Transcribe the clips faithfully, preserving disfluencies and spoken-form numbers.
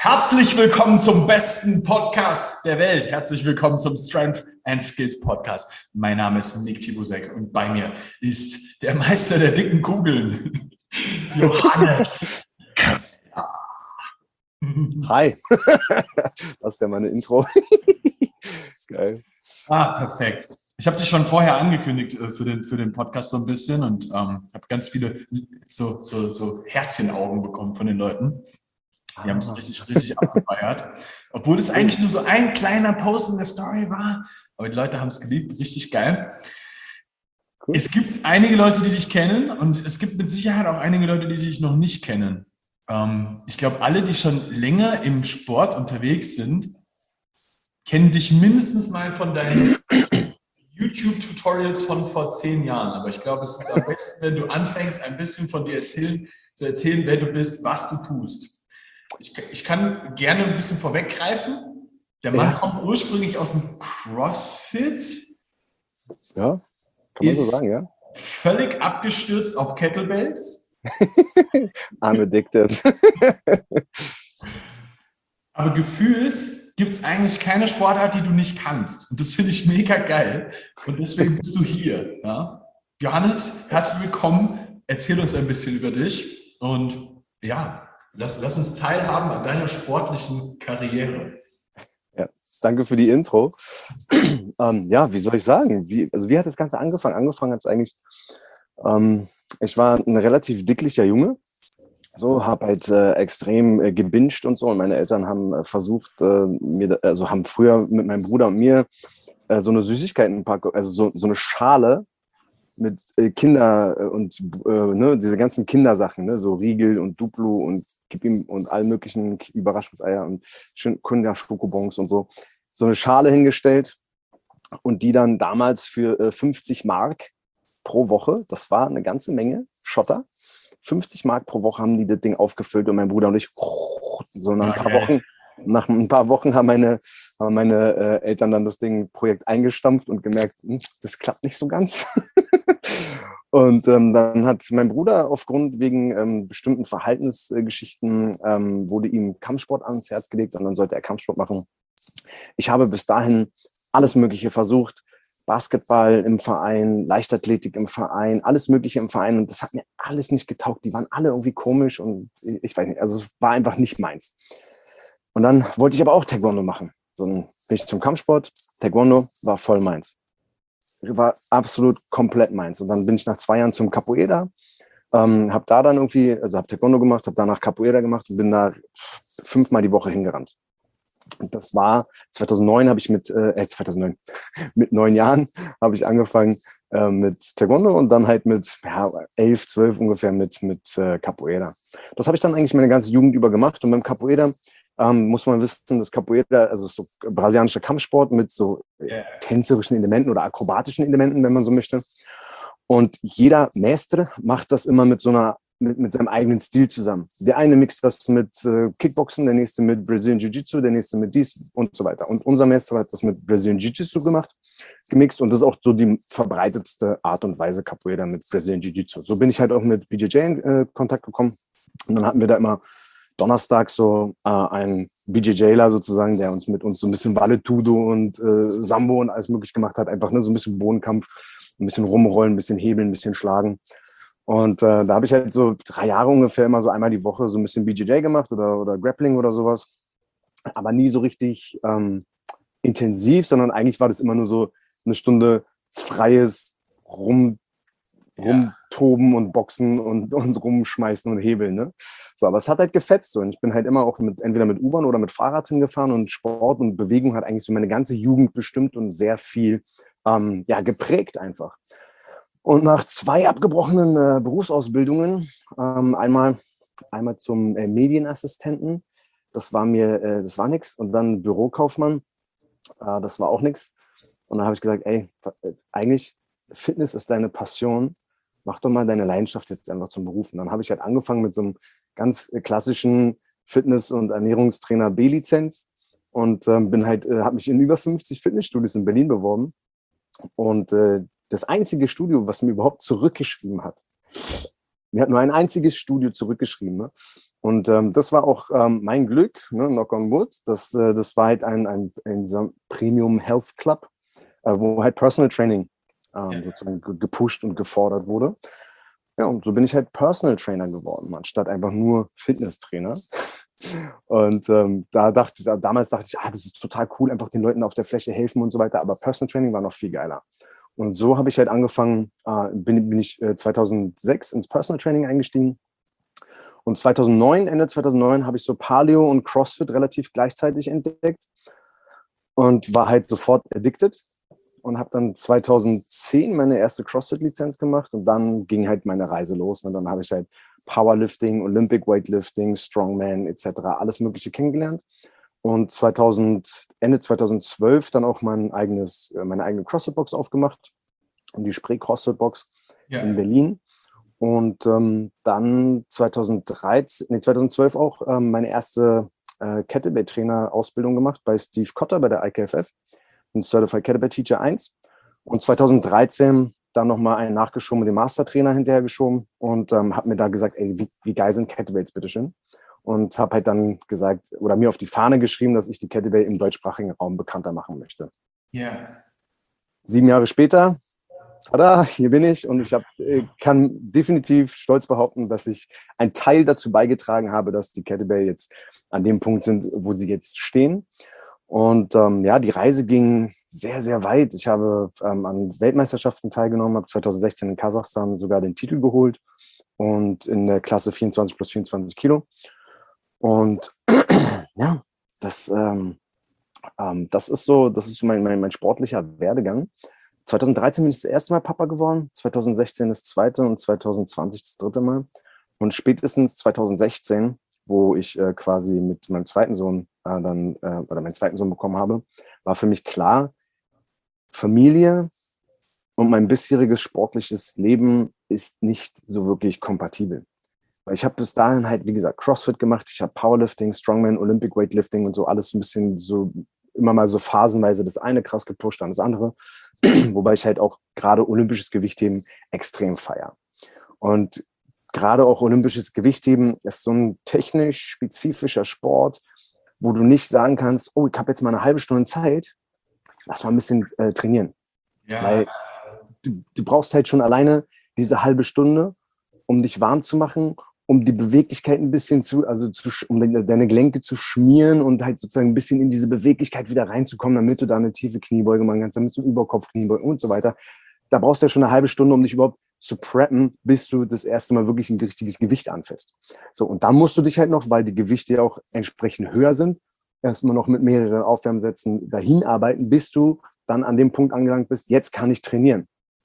Herzlich willkommen zum besten Podcast der Welt. Herzlich willkommen zum Strength and Skills Podcast. Mein Name ist Nick Tibusek und bei mir ist der Meister der dicken Kugeln, Johannes. Hi. Das ist ja meine Intro. Geil. Ah, perfekt. Ich habe dich schon vorher angekündigt äh, für, den, für den Podcast so ein bisschen und ähm, habe ganz viele so, so, so Herzchenaugen bekommen von den Leuten. Die haben es richtig, richtig abgefeiert. Obwohl es eigentlich nur so ein kleiner Post in der Story war. Aber die Leute haben es geliebt. Richtig geil. Cool. Es gibt einige Leute, die dich kennen. Und es gibt mit Sicherheit auch einige Leute, die dich noch nicht kennen. Ähm, ich glaube, alle, die schon länger im Sport unterwegs sind, kennen dich mindestens mal von deinen YouTube-Tutorials von vor zehn Jahren. Aber ich glaube, es ist am besten, wenn du anfängst, ein bisschen von dir erzählen, zu erzählen, wer du bist, was du tust. Ich, ich kann gerne ein bisschen vorweggreifen. Der Mann ja. kommt ursprünglich aus dem CrossFit. Ja, kann man so sagen, ja. Völlig abgestürzt auf Kettlebells. I'm addicted. Aber gefühlt gibt es eigentlich keine Sportart, die du nicht kannst. Und das finde ich mega geil. Und deswegen bist du hier. Ja? Johannes, herzlich willkommen. Erzähl uns ein bisschen über dich. Und ja, Lass, lass uns teilhaben an deiner sportlichen Karriere. Ja, danke für die Intro. ähm, ja, wie soll ich sagen? Wie, also wie hat das Ganze angefangen? Angefangen hat es eigentlich, ähm, ich war ein relativ dicklicher Junge, so, habe halt äh, extrem äh, gebinged und so. Und meine Eltern haben äh, versucht, äh, mir, also haben früher mit meinem Bruder und mir äh, so eine Süßigkeitenpackung, also so, so eine Schale mit äh, Kinder und äh, ne, diese ganzen Kindersachen, ne, so Riegel und Duplo und Gib ihm und all möglichen Überraschungseier und Kinder-Schokobons und so, so eine Schale hingestellt und die dann damals für äh, fünfzig Mark pro Woche, das war eine ganze Menge Schotter, fünfzig Mark pro Woche haben die das Ding aufgefüllt und mein Bruder und ich, so nach ein paar Wochen, nach ein paar Wochen haben meine, haben meine äh, Eltern dann das Ding Projekt eingestampft und gemerkt, hm, das klappt nicht so ganz. Und ähm, dann hat mein Bruder aufgrund wegen ähm, bestimmten Verhaltensgeschichten, ähm, wurde ihm Kampfsport ans Herz gelegt und dann sollte er Kampfsport machen. Ich habe bis dahin alles Mögliche versucht, Basketball im Verein, Leichtathletik im Verein, alles Mögliche im Verein und das hat mir alles nicht getaugt. Die waren alle irgendwie komisch und ich weiß nicht, also es war einfach nicht meins. Und dann wollte ich aber auch Taekwondo machen. So, dann bin ich zum Kampfsport, Taekwondo war voll meins. War absolut komplett meins. Und dann bin ich nach zwei Jahren zum Capoeira, ähm, habe da dann irgendwie, also habe Taekwondo gemacht, habe danach Capoeira gemacht und bin da fünfmal die Woche hingerannt. Und das war zweitausendneun, habe ich mit, äh, zweitausendneun, mit neun Jahren habe ich angefangen äh, mit Taekwondo und dann halt mit ja, elf, zwölf ungefähr mit, mit äh, Capoeira. Das habe ich dann eigentlich meine ganze Jugend über gemacht und beim Capoeira Ähm, muss man wissen, das Capoeira, also so brasilianischer Kampfsport mit so Yeah. tänzerischen Elementen oder akrobatischen Elementen, wenn man so möchte. Und jeder Mestre macht das immer mit so einer, mit, mit seinem eigenen Stil zusammen. Der eine mixt das mit äh, Kickboxen, der nächste mit Brazilian Jiu-Jitsu, der nächste mit dies und so weiter. Und unser Mestre hat das mit Brazilian Jiu-Jitsu gemacht, gemixt und das ist auch so die verbreitetste Art und Weise Capoeira mit Brazilian Jiu-Jitsu. So bin ich halt auch mit B J J in äh, Kontakt gekommen und dann hatten wir da immer Donnerstag so äh, ein B J Jler sozusagen, der uns mit uns so ein bisschen Vale-Tudo und äh, Sambo und alles möglich gemacht hat. Einfach ne, so ein bisschen Bodenkampf, ein bisschen rumrollen, ein bisschen hebeln, ein bisschen schlagen. Und äh, da habe ich halt so drei Jahre ungefähr immer so einmal die Woche so ein bisschen B J J gemacht oder, oder Grappling oder sowas. Aber nie so richtig ähm, intensiv, sondern eigentlich war das immer nur so eine Stunde freies Rum rumtoben und boxen und, und rumschmeißen und hebeln. Ne? So, aber es hat halt gefetzt. So. Und ich bin halt immer auch mit, entweder mit U-Bahn oder mit Fahrrad hingefahren und Sport und Bewegung hat eigentlich so meine ganze Jugend bestimmt und sehr viel ähm, ja, geprägt einfach. Und nach zwei abgebrochenen äh, Berufsausbildungen, ähm, einmal, einmal zum äh, Medienassistenten, das war mir, äh, das war nix. Und dann Bürokaufmann, äh, das war auch nix. Und dann habe ich gesagt, ey, eigentlich Fitness ist deine Passion. Mach doch mal deine Leidenschaft jetzt einfach zum Beruf. Und dann habe ich halt angefangen mit so einem ganz klassischen Fitness- und Ernährungstrainer B-Lizenz und ähm, bin halt, äh, habe mich in über fünfzig Fitnessstudios in Berlin beworben. Und äh, das einzige Studio, was mir überhaupt zurückgeschrieben hat, das, mir hat nur ein einziges Studio zurückgeschrieben, ne, Und ähm, das war auch ähm, mein Glück, ne, knock on wood. Das, äh, das war halt ein, ein, ein, ein Premium Health Club, äh, wo halt Personal Training ähm, sozusagen ge gepusht und gefordert wurde. Ja, und so bin ich halt Personal Trainer geworden, anstatt einfach nur Fitnesstrainer. Und ähm, da dachte da, damals dachte ich, ah, das ist total cool, einfach den Leuten auf der Fläche helfen und so weiter. Aber Personal Training war noch viel geiler. Und so habe ich halt angefangen, äh, bin, bin ich äh, zweitausendsechs ins Personal Training eingestiegen. Und zweitausendneun, Ende zweitausendneun, habe ich so Paleo und CrossFit relativ gleichzeitig entdeckt und war halt sofort addicted und habe dann zweitausendzehn meine erste CrossFit-Lizenz gemacht und dann ging halt meine Reise los. Und dann habe ich halt Powerlifting, Olympic Weightlifting, Strongman et cetera alles Mögliche kennengelernt. Und zweitausend, Ende zweitausendzwölf dann auch mein eigenes, meine eigene CrossFit-Box aufgemacht, die Spree CrossFit-Box ja. in Berlin. Und ähm, dann zweitausenddreizehn, nee, zweitausendzwölf auch ähm, meine erste äh, Kettlebell-Trainer-Ausbildung gemacht bei Steve Cotter bei der I K F F, ein Certified Kettlebell Teacher eins. Und zweitausenddreizehn dann nochmal einen nachgeschoben, den Mastertrainer hinterhergeschoben und ähm, habe mir da gesagt, ey, wie, wie geil sind Kettlebells, bitteschön. Und habe halt dann gesagt, oder mir auf die Fahne geschrieben, dass ich die Kettlebell im deutschsprachigen Raum bekannter machen möchte. Ja. Yeah. Sieben Jahre später, tada, hier bin ich und ich hab, kann definitiv stolz behaupten, dass ich einen Teil dazu beigetragen habe, dass die Kettlebell jetzt an dem Punkt sind, wo sie jetzt stehen. Und ähm, ja, die Reise ging sehr, sehr weit. Ich habe ähm, an Weltmeisterschaften teilgenommen, habe zweitausendsechzehn in Kasachstan sogar den Titel geholt und in der Klasse vierundzwanzig plus vierundzwanzig Kilo. Und ja, das, ähm, ähm, das ist so, das ist so mein, mein, mein sportlicher Werdegang. zweitausenddreizehn bin ich das erste Mal Papa geworden, zweitausendsechzehn das zweite und zweitausendzwanzig das dritte Mal. Und spätestens zweitausendsechzehn, wo ich äh, quasi mit meinem zweiten Sohn äh, dann äh, oder meinen zweiten Sohn bekommen habe, war für mich klar, Familie und mein bisheriges sportliches Leben ist nicht so wirklich kompatibel. Weil ich habe bis dahin halt, wie gesagt, CrossFit gemacht, ich habe Powerlifting, Strongman, Olympic Weightlifting und so alles ein bisschen so immer mal so phasenweise das eine krass gepusht, dann das andere. Wobei ich halt auch gerade olympisches Gewichtheben extrem feiere. Und gerade auch olympisches Gewichtheben ist so ein technisch spezifischer Sport, wo du nicht sagen kannst, oh, ich habe jetzt mal eine halbe Stunde Zeit, lass mal ein bisschen äh, trainieren. Ja. Weil du, du brauchst halt schon alleine diese halbe Stunde, um dich warm zu machen, um die Beweglichkeit ein bisschen zu, also zu, um deine Gelenke zu schmieren und halt sozusagen ein bisschen in diese Beweglichkeit wieder reinzukommen, damit du da eine tiefe Kniebeuge machen kannst, damit du Überkopfkniebeuge und so weiter. Da brauchst du ja schon eine halbe Stunde, um dich überhaupt zu preppen, bis du das erste Mal wirklich ein richtiges Gewicht anfasst. So, und dann musst du dich halt noch, weil die Gewichte ja auch entsprechend höher sind, erstmal noch mit mehreren Aufwärmsätzen dahin arbeiten, bis du dann an dem Punkt angelangt bist, jetzt kann ich trainieren.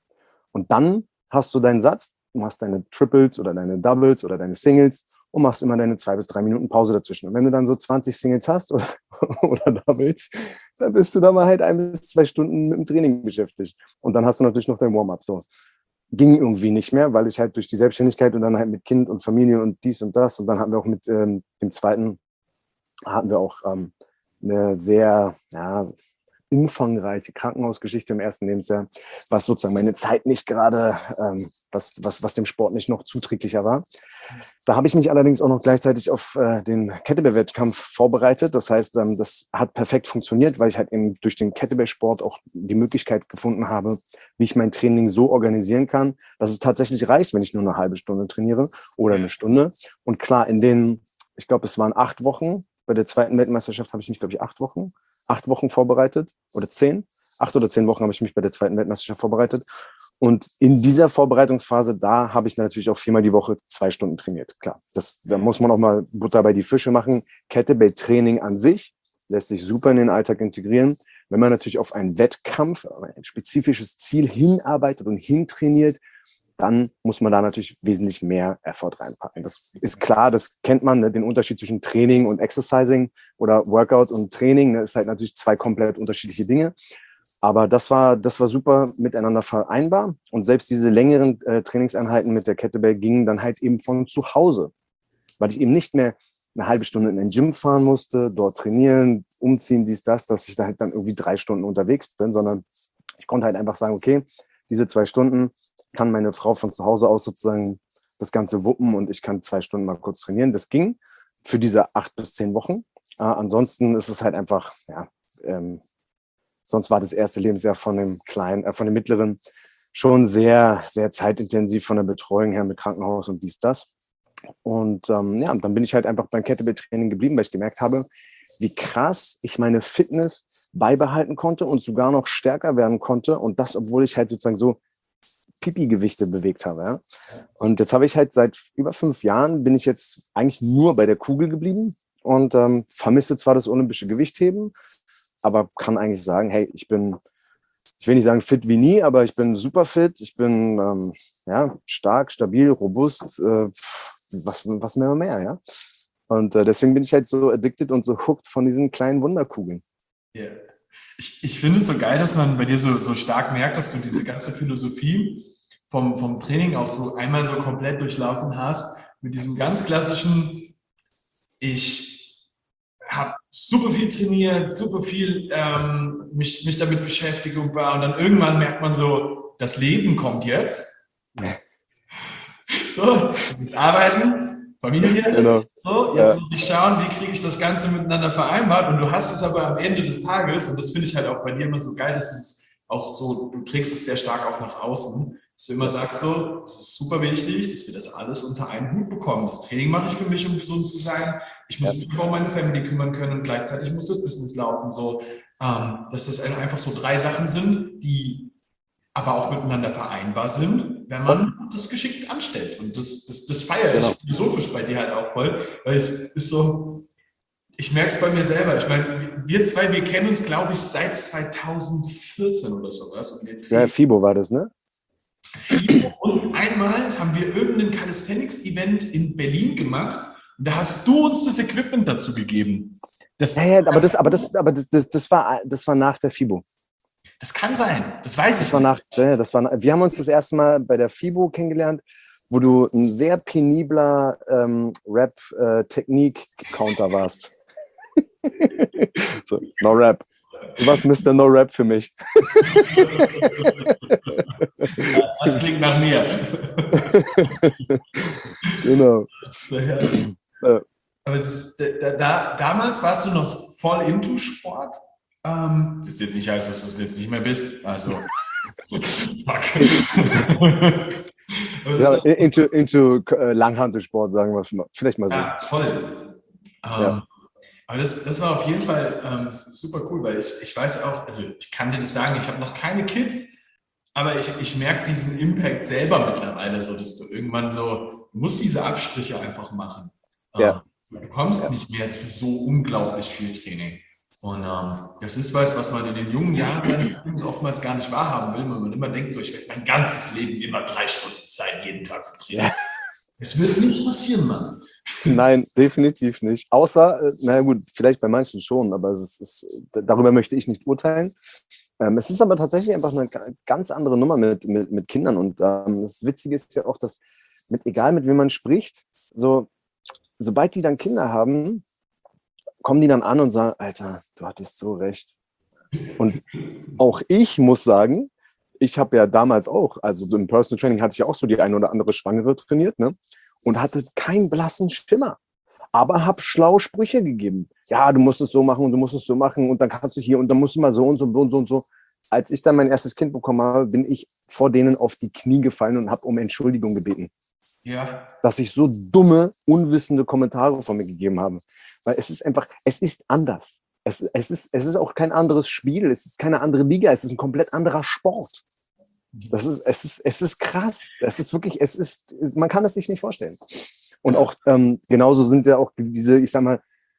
Und dann hast du deinen Satz, du machst deine Triples oder deine Doubles oder deine Singles und machst immer deine zwei bis drei Minuten Pause dazwischen. Und wenn du dann so zwanzig Singles hast oder, oder Doubles, dann bist du da mal halt ein bis zwei Stunden mit dem Training beschäftigt. Und dann hast du natürlich noch dein Warm-up. So. Ging irgendwie nicht mehr, weil ich halt durch die Selbstständigkeit und dann halt mit Kind und Familie und dies und das und dann hatten wir auch mit ähm, dem zweiten, hatten wir auch ähm, eine sehr, ja, umfangreiche Krankenhausgeschichte im ersten Lebensjahr, was sozusagen meine Zeit nicht gerade, ähm, was, was, was dem Sport nicht noch zuträglicher war. Da habe ich mich allerdings auch noch gleichzeitig auf äh, den Kettlebell-Wettkampf vorbereitet. Das heißt, ähm, das hat perfekt funktioniert, weil ich halt eben durch den Kettlebell-Sport auch die Möglichkeit gefunden habe, wie ich mein Training so organisieren kann, dass es tatsächlich reicht, wenn ich nur eine halbe Stunde trainiere oder eine Stunde. Und klar, in den, ich glaube, es waren acht Wochen, bei der zweiten Weltmeisterschaft habe ich mich, glaube ich, acht Wochen, acht Wochen vorbereitet oder zehn. Acht oder zehn Wochen habe ich mich bei der zweiten Weltmeisterschaft vorbereitet. Und in dieser Vorbereitungsphase, da habe ich natürlich auch viermal die Woche zwei Stunden trainiert. Klar, das, da muss man auch mal Butter bei die Fische machen. Kettlebell-Training an sich lässt sich super in den Alltag integrieren. Wenn man natürlich auf einen Wettkampf, ein spezifisches Ziel hinarbeitet und hintrainiert, dann muss man da natürlich wesentlich mehr Effort reinpacken. Das ist klar, das kennt man, ne? Den Unterschied zwischen Training und Exercising oder Workout und Training, ne? Ist halt natürlich zwei komplett unterschiedliche Dinge. Aber das war, das war super miteinander vereinbar. Und selbst diese längeren äh, Trainingseinheiten mit der Kettlebell gingen dann halt eben von zu Hause, weil ich eben nicht mehr eine halbe Stunde in den Gym fahren musste, dort trainieren, umziehen, dies, das, dass ich da halt dann irgendwie drei Stunden unterwegs bin, sondern ich konnte halt einfach sagen, okay, diese zwei Stunden kann meine Frau von zu Hause aus sozusagen das Ganze wuppen und ich kann zwei Stunden mal kurz trainieren. Das ging für diese acht bis zehn Wochen. Äh, ansonsten ist es halt einfach, ja, ähm, sonst war das erste Lebensjahr von dem Kleinen, äh, von dem Mittleren schon sehr, sehr zeitintensiv von der Betreuung her mit Krankenhaus und dies, das. Und ähm, ja, und dann bin ich halt einfach beim Kettlebell-Training geblieben, weil ich gemerkt habe, wie krass ich meine Fitness beibehalten konnte und sogar noch stärker werden konnte. Und das, obwohl ich halt sozusagen so Pipi-Gewichte bewegt habe. Ja? Und jetzt habe ich halt seit über fünf Jahren, bin ich jetzt eigentlich nur bei der Kugel geblieben und ähm, vermisse zwar das olympische Gewichtheben, aber kann eigentlich sagen, hey, ich bin, ich will nicht sagen fit wie nie, aber ich bin super fit, ich bin ähm, ja, stark, stabil, robust, äh, was, was mehr und mehr, ja. Und äh, deswegen bin ich halt so addicted und so hooked von diesen kleinen Wunderkugeln. Ja. Yeah. Ich, ich finde es so geil, dass man bei dir so, so stark merkt, dass du diese ganze Philosophie vom, vom Training auch so einmal so komplett durchlaufen hast, mit diesem ganz klassischen, ich habe super viel trainiert, super viel ähm, mich, mich damit beschäftigt und war, und dann irgendwann merkt man so, das Leben kommt jetzt. So, jetzt arbeiten, Familie, genau. So, jetzt ja. muss ich schauen, wie kriege ich das Ganze miteinander vereinbart, und du hast es aber am Ende des Tages, und das finde ich halt auch bei dir immer so geil, dass du es auch so, du trägst es sehr stark auch nach außen, dass du immer sagst so, es ist super wichtig, dass wir das alles unter einen Hut bekommen. Das Training mache ich für mich, um gesund zu sein, ich muss ja. mich um meine Family kümmern können und gleichzeitig muss das Business laufen, so, ähm, dass das einfach so drei Sachen sind, die aber auch miteinander vereinbar sind, wenn man das geschickt anstellt. Und das, das, das feiere ich genau. philosophisch bei dir halt auch voll, weil es ist so, ich merke es bei mir selber. Ich meine, wir zwei, wir kennen uns, glaube ich, seit zweitausendvierzehn oder sowas. Und ja, FIBO war das, ne? FIBO. Und einmal haben wir irgendein Calisthenics-Event in Berlin gemacht und da hast du uns das Equipment dazu gegeben. Das, ja, ja, aber das, aber das, aber das, das, das, war, das war nach der FIBO. Das kann sein, das weiß ich das war nach, ja, das war, Wir haben uns das erste Mal bei der FIBO kennengelernt, wo du ein sehr penibler ähm, Rap-Technik-Counter warst. So, no Rap. Du warst Mister No Rap für mich. Das klingt nach mir. Genau. Ja. Aber es ist, da, da, damals warst du noch voll into Sport? Ähm, das jetzt nicht heißt, dass du es jetzt nicht mehr bist. Also. Ja, into into uh, Langhantelsport, sagen wir es mal. Vielleicht mal so. Ja, voll. Ja. Ähm, aber das, das war auf jeden Fall ähm, super cool, weil ich, ich weiß auch, also ich kann dir das sagen, ich habe noch keine Kids, aber ich, ich merke diesen Impact selber mittlerweile so, dass du irgendwann so, du musst diese Abstriche einfach machen. Ja. Ähm, du kommst ja. nicht mehr zu so unglaublich viel Training. Und ähm, das ist was, was man in den jungen Jahren dann oftmals gar nicht wahrhaben will, weil man immer denkt, so, ich werde mein ganzes Leben immer drei Stunden Zeit jeden Tag trainieren. Ja. Es wird nicht passieren, Mann. Nein, definitiv nicht. Außer, naja gut, vielleicht bei manchen schon, aber es ist, darüber möchte ich nicht urteilen. Ähm, es ist aber tatsächlich einfach eine ganz andere Nummer mit, mit, mit Kindern. Und ähm, das Witzige ist ja auch, dass mit, egal mit wem man spricht, so, sobald die dann Kinder haben, kommen die dann an und sagen, Alter, du hattest so recht. Und auch ich muss sagen, ich habe ja damals auch, also so im Personal Training hatte ich auch so die eine oder andere Schwangere trainiert, ne? Und hatte keinen blassen Schimmer. Aber habe schlaue Sprüche gegeben. Ja, du musst es so machen und du musst es so machen und dann kannst du hier und dann musst du mal so und so und so und so. Als ich dann mein erstes Kind bekommen habe, bin ich vor denen auf die Knie gefallen und habe um Entschuldigung gebeten. Ja. Dass ich so dumme, unwissende Kommentare von mir gegeben habe. Weil es ist einfach, es ist anders. Es, es, ist, es ist auch kein anderes Spiel, es ist keine andere Liga, es ist ein komplett anderer Sport. Das ist, es, ist, es ist krass. Es ist wirklich, es ist, man kann es sich nicht vorstellen. Und auch ähm, genauso sind ja auch diese, ich sag mal,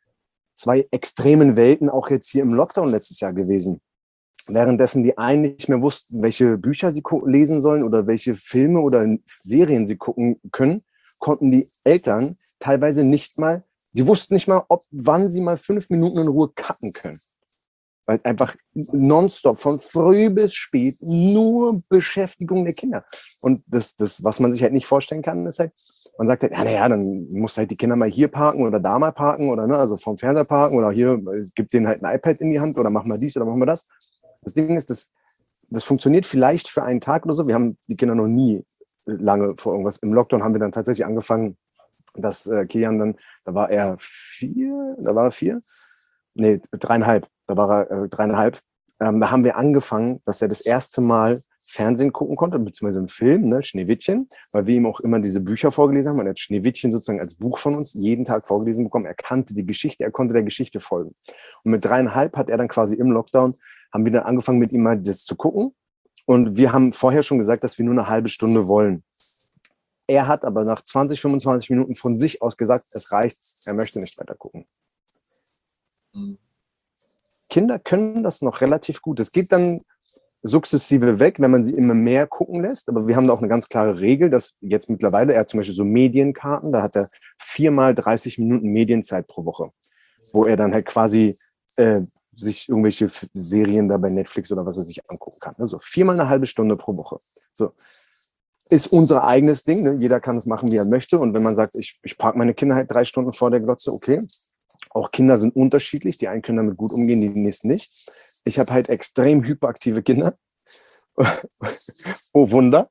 zwei extremen Welten auch jetzt hier im Lockdown letztes Jahr gewesen. Währenddessen die einen nicht mehr wussten, welche Bücher sie lesen sollen oder welche Filme oder Serien sie gucken können, konnten die Eltern teilweise nicht mal, sie wussten nicht mal, ob wann sie mal fünf Minuten in Ruhe cutten können. Weil einfach nonstop, von früh bis spät, nur Beschäftigung der Kinder. Und das, das, was man sich halt nicht vorstellen kann, ist halt, man sagt halt, ja, naja, dann muss halt die Kinder mal hier parken oder da mal parken oder ne, also vom Fernseher parken oder hier, gib denen halt ein iPad in die Hand oder mach mal dies oder mach mal das. Das Ding ist, das, das funktioniert vielleicht für einen Tag oder so. Wir haben die Kinder noch nie lange vor irgendwas. Im Lockdown haben wir dann tatsächlich angefangen, dass äh, Kian dann, da war er vier, da war er vier? Nee, dreieinhalb, da war er äh, dreieinhalb. Ähm, da haben wir angefangen, dass er das erste Mal Fernsehen gucken konnte, beziehungsweise einen Film, ne, Schneewittchen, weil wir ihm auch immer diese Bücher vorgelesen haben. Er hat Schneewittchen sozusagen als Buch von uns jeden Tag vorgelesen bekommen. Er kannte die Geschichte, er konnte der Geschichte folgen. Und mit dreieinhalb hat er dann quasi im Lockdown, haben wir dann angefangen, mit ihm mal das zu gucken. Und wir haben vorher schon gesagt, dass wir nur eine halbe Stunde wollen. Er hat aber nach zwanzig, fünfundzwanzig Minuten von sich aus gesagt, es reicht, er möchte nicht weiter gucken. Mhm. Kinder können das noch relativ gut. Es geht dann sukzessive weg, wenn man sie immer mehr gucken lässt. Aber wir haben da auch eine ganz klare Regel, dass jetzt mittlerweile, er hat zum Beispiel so Medienkarten, da hat er viermal dreißig Minuten Medienzeit pro Woche, wo er dann halt quasi äh, sich irgendwelche Serien da bei Netflix oder was er sich angucken kann. Also viermal eine halbe Stunde pro Woche. So. Ist unser eigenes Ding. Ne? Jeder kann es machen, wie er möchte. Und wenn man sagt, ich, ich parke meine Kinder halt drei Stunden vor der Glotze, okay. Auch Kinder sind unterschiedlich. Die einen können damit gut umgehen, die nächsten nicht. Ich habe halt extrem hyperaktive Kinder. Oh Wunder.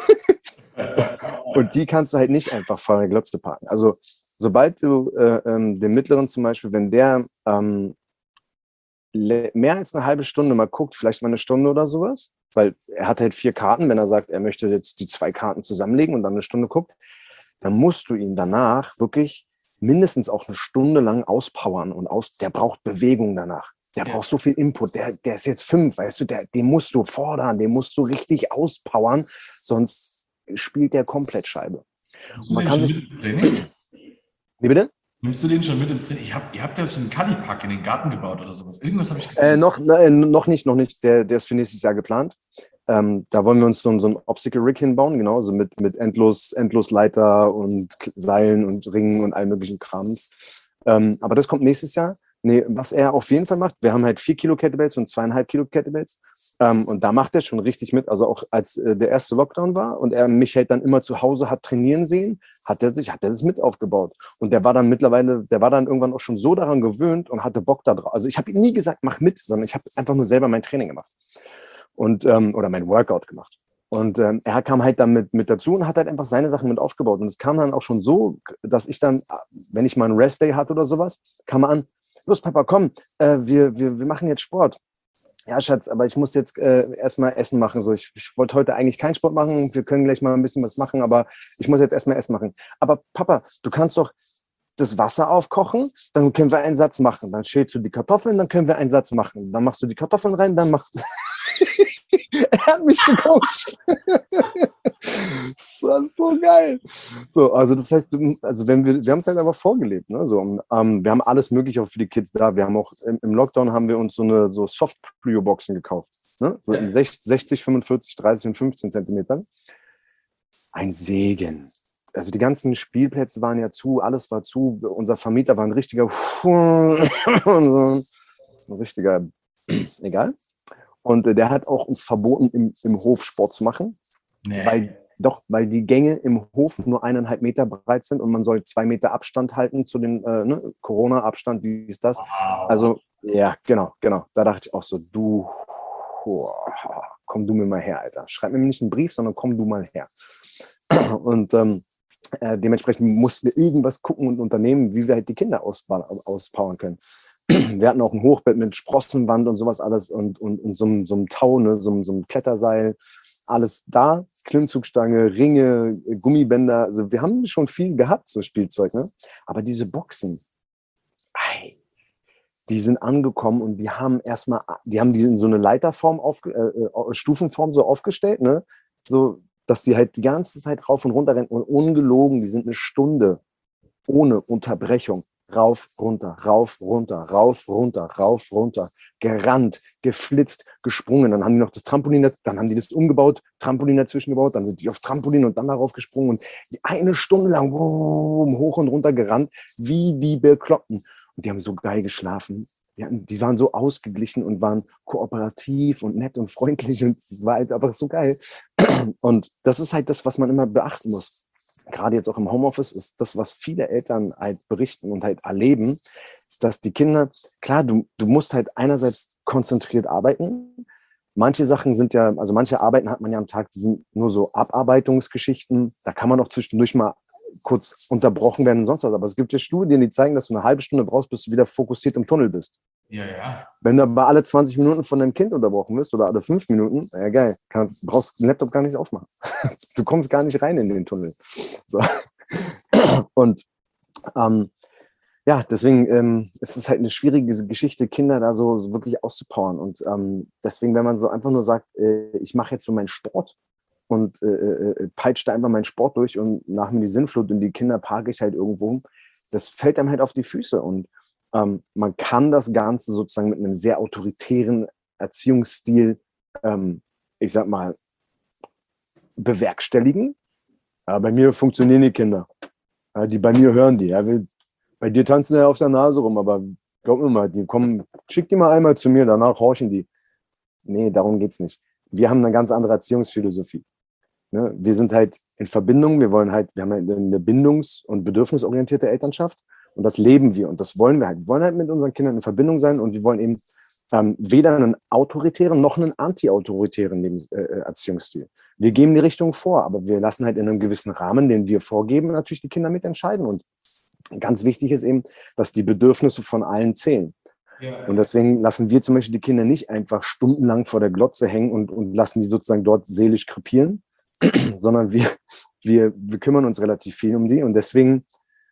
Und die kannst du halt nicht einfach vor der Glotze parken. Also sobald du äh, ähm, den Mittleren zum Beispiel, wenn der ähm, mehr als eine halbe Stunde mal guckt, vielleicht mal eine Stunde oder sowas, weil er hat halt vier Karten, wenn er sagt, er möchte jetzt die zwei Karten zusammenlegen und dann eine Stunde guckt, dann musst du ihn danach wirklich mindestens auch eine Stunde lang auspowern und aus, der braucht Bewegung danach. Der ja. braucht so viel Input. Der, der ist jetzt fünf, weißt du, der, den musst du fordern, den musst du richtig auspowern, sonst spielt der komplett Scheibe. Und man kann sich Wie bitte? Nimmst du den schon mit ins Training? Ich hab, ihr habt ja so einen Kalipark in den Garten gebaut oder sowas. Irgendwas habe ich gesehen. Äh, noch, äh, noch nicht, noch nicht. Der, der ist für nächstes Jahr geplant. Ähm, da wollen wir uns so, so ein Obstacle Rig hinbauen, genau, so mit, mit endlos, endlos Leiter und Seilen und Ringen und allem möglichen Krams. Ähm, aber das kommt nächstes Jahr. Nee, was er auf jeden Fall macht, wir haben halt vier Kilo Kettlebells und zweieinhalb Kilo Kettlebells. Ähm, und da macht er schon richtig mit. Also auch als äh, der erste Lockdown war und er mich halt dann immer zu Hause hat trainieren sehen, hat er sich, hat er das mit aufgebaut. Und der war dann mittlerweile, der war dann irgendwann auch schon so daran gewöhnt und hatte Bock da drauf. Also ich habe ihm nie gesagt, mach mit, sondern ich habe einfach nur selber mein Training gemacht. Und, ähm, oder mein Workout gemacht. Und ähm, er kam halt dann mit, mit dazu und hat halt einfach seine Sachen mit aufgebaut. Und es kam dann auch schon so, dass ich dann, wenn ich mal einen Rest-Day hatte oder sowas, kam er an, los Papa, komm, äh, wir, wir, wir machen jetzt Sport. Ja, Schatz, aber ich muss jetzt äh, erstmal Essen machen. So, ich, ich wollte heute eigentlich keinen Sport machen, wir können gleich mal ein bisschen was machen, aber ich muss jetzt erstmal Essen machen. Aber Papa, du kannst doch das Wasser aufkochen, dann können wir einen Satz machen. Dann schälst du die Kartoffeln, dann können wir einen Satz machen. Dann machst du die Kartoffeln rein, dann machst du... Er hat mich gecoacht. Das war so geil. So, also das heißt, also wenn wir, wir haben es halt einfach vorgelebt. Ne? So, ähm, wir haben alles Mögliche auch für die Kids da. Wir haben auch im, im Lockdown haben wir uns so eine so Soft-Plyo-Boxen gekauft. Ne? So in sechzig, fünfundvierzig, dreißig und fünfzehn Zentimetern. Ein Segen. Also die ganzen Spielplätze waren ja zu, alles war zu. Unser Vermieter war ein richtiger, ein richtiger, egal. Und äh, der hat auch uns verboten, im, im Hof Sport zu machen. Nee. Weil, doch, weil die Gänge im Hof nur eineinhalb Meter breit sind und man soll zwei Meter Abstand halten zu dem äh, ne, Corona-Abstand, wie ist das? Wow. Also, ja, genau, genau. Da dachte ich auch so, du, oh, komm du mir mal her, Alter. Schreib mir nicht einen Brief, sondern komm du mal her. Und ähm, äh, dementsprechend mussten wir irgendwas gucken und unternehmen, wie wir halt die Kinder ausbauen, auspowern können. Wir hatten auch ein Hochbett mit Sprossenwand und sowas alles und, und, und so, so einem Tau, ne, so, so einem Kletterseil, alles da, Klimmzugstange, Ringe, Gummibänder, also wir haben schon viel gehabt, so Spielzeug, ne? Aber diese Boxen, ei, die sind angekommen und die haben erstmal, die haben die in so eine Leiterform, aufge, äh, Stufenform so aufgestellt, ne? So, dass die halt die ganze Zeit rauf und runter rennen und ungelogen, die sind eine Stunde ohne Unterbrechung. Rauf, runter, rauf, runter, rauf, runter, rauf, runter, gerannt, geflitzt, gesprungen. Dann haben die noch das Trampolin, dann haben die das umgebaut, Trampolin dazwischen gebaut, dann sind die auf Trampolin und dann darauf gesprungen und eine Stunde lang hoch und runter gerannt, wie die Bekloppten. Und die haben so geil geschlafen. Die, hatten, die waren so ausgeglichen und waren kooperativ und nett und freundlich und es war halt einfach so geil. Und das ist halt das, was man immer beachten muss. Gerade jetzt auch im Homeoffice ist das, was viele Eltern halt berichten und halt erleben, ist, dass die Kinder, klar, du, du musst halt einerseits konzentriert arbeiten, manche Sachen sind ja, also manche Arbeiten hat man ja am Tag, die sind nur so Abarbeitungsgeschichten. Da kann man auch zwischendurch mal kurz unterbrochen werden und sonst was. Aber es gibt ja Studien, die zeigen, dass du eine halbe Stunde brauchst, bis du wieder fokussiert im Tunnel bist. Ja, ja. Wenn du aber alle zwanzig Minuten von deinem Kind unterbrochen wirst oder alle fünf Minuten, ja geil, kannst, brauchst den Laptop gar nicht aufmachen. Du kommst gar nicht rein in den Tunnel. So. Und ähm, ja, deswegen ähm, ist es halt eine schwierige Geschichte, Kinder da so, so wirklich auszupowern. Und ähm, deswegen, wenn man so einfach nur sagt, äh, ich mache jetzt so meinen Sport und äh, äh, peitsche da einfach meinen Sport durch und nach mir die Sinnflut und die Kinder parke ich halt irgendwo, das fällt einem halt auf die Füße. Und ähm, man kann das Ganze sozusagen mit einem sehr autoritären Erziehungsstil, ähm, ich sag mal, bewerkstelligen. Ja, bei mir funktionieren die Kinder. Ja, die bei mir hören die. Ja, will, bei dir tanzen ja auf der Nase rum, aber glaub mir mal, die kommen, schick die mal einmal zu mir, danach horchen die. Nee, darum geht's nicht. Wir haben eine ganz andere Erziehungsphilosophie. Ne? Wir sind halt in Verbindung, wir wollen halt, wir haben halt eine bindungs- und bedürfnisorientierte Elternschaft und das leben wir und das wollen wir halt. Wir wollen halt mit unseren Kindern in Verbindung sein und wir wollen eben ähm, weder einen autoritären noch einen anti-autoritären Lebens- äh, Erziehungsstil. Wir geben die Richtung vor, aber wir lassen halt in einem gewissen Rahmen, den wir vorgeben, natürlich die Kinder mitentscheiden. Und ganz wichtig ist eben, dass die Bedürfnisse von allen zählen. Ja. Und deswegen lassen wir zum Beispiel die Kinder nicht einfach stundenlang vor der Glotze hängen und, und lassen die sozusagen dort seelisch krepieren, sondern wir, wir, wir kümmern uns relativ viel um die. Und deswegen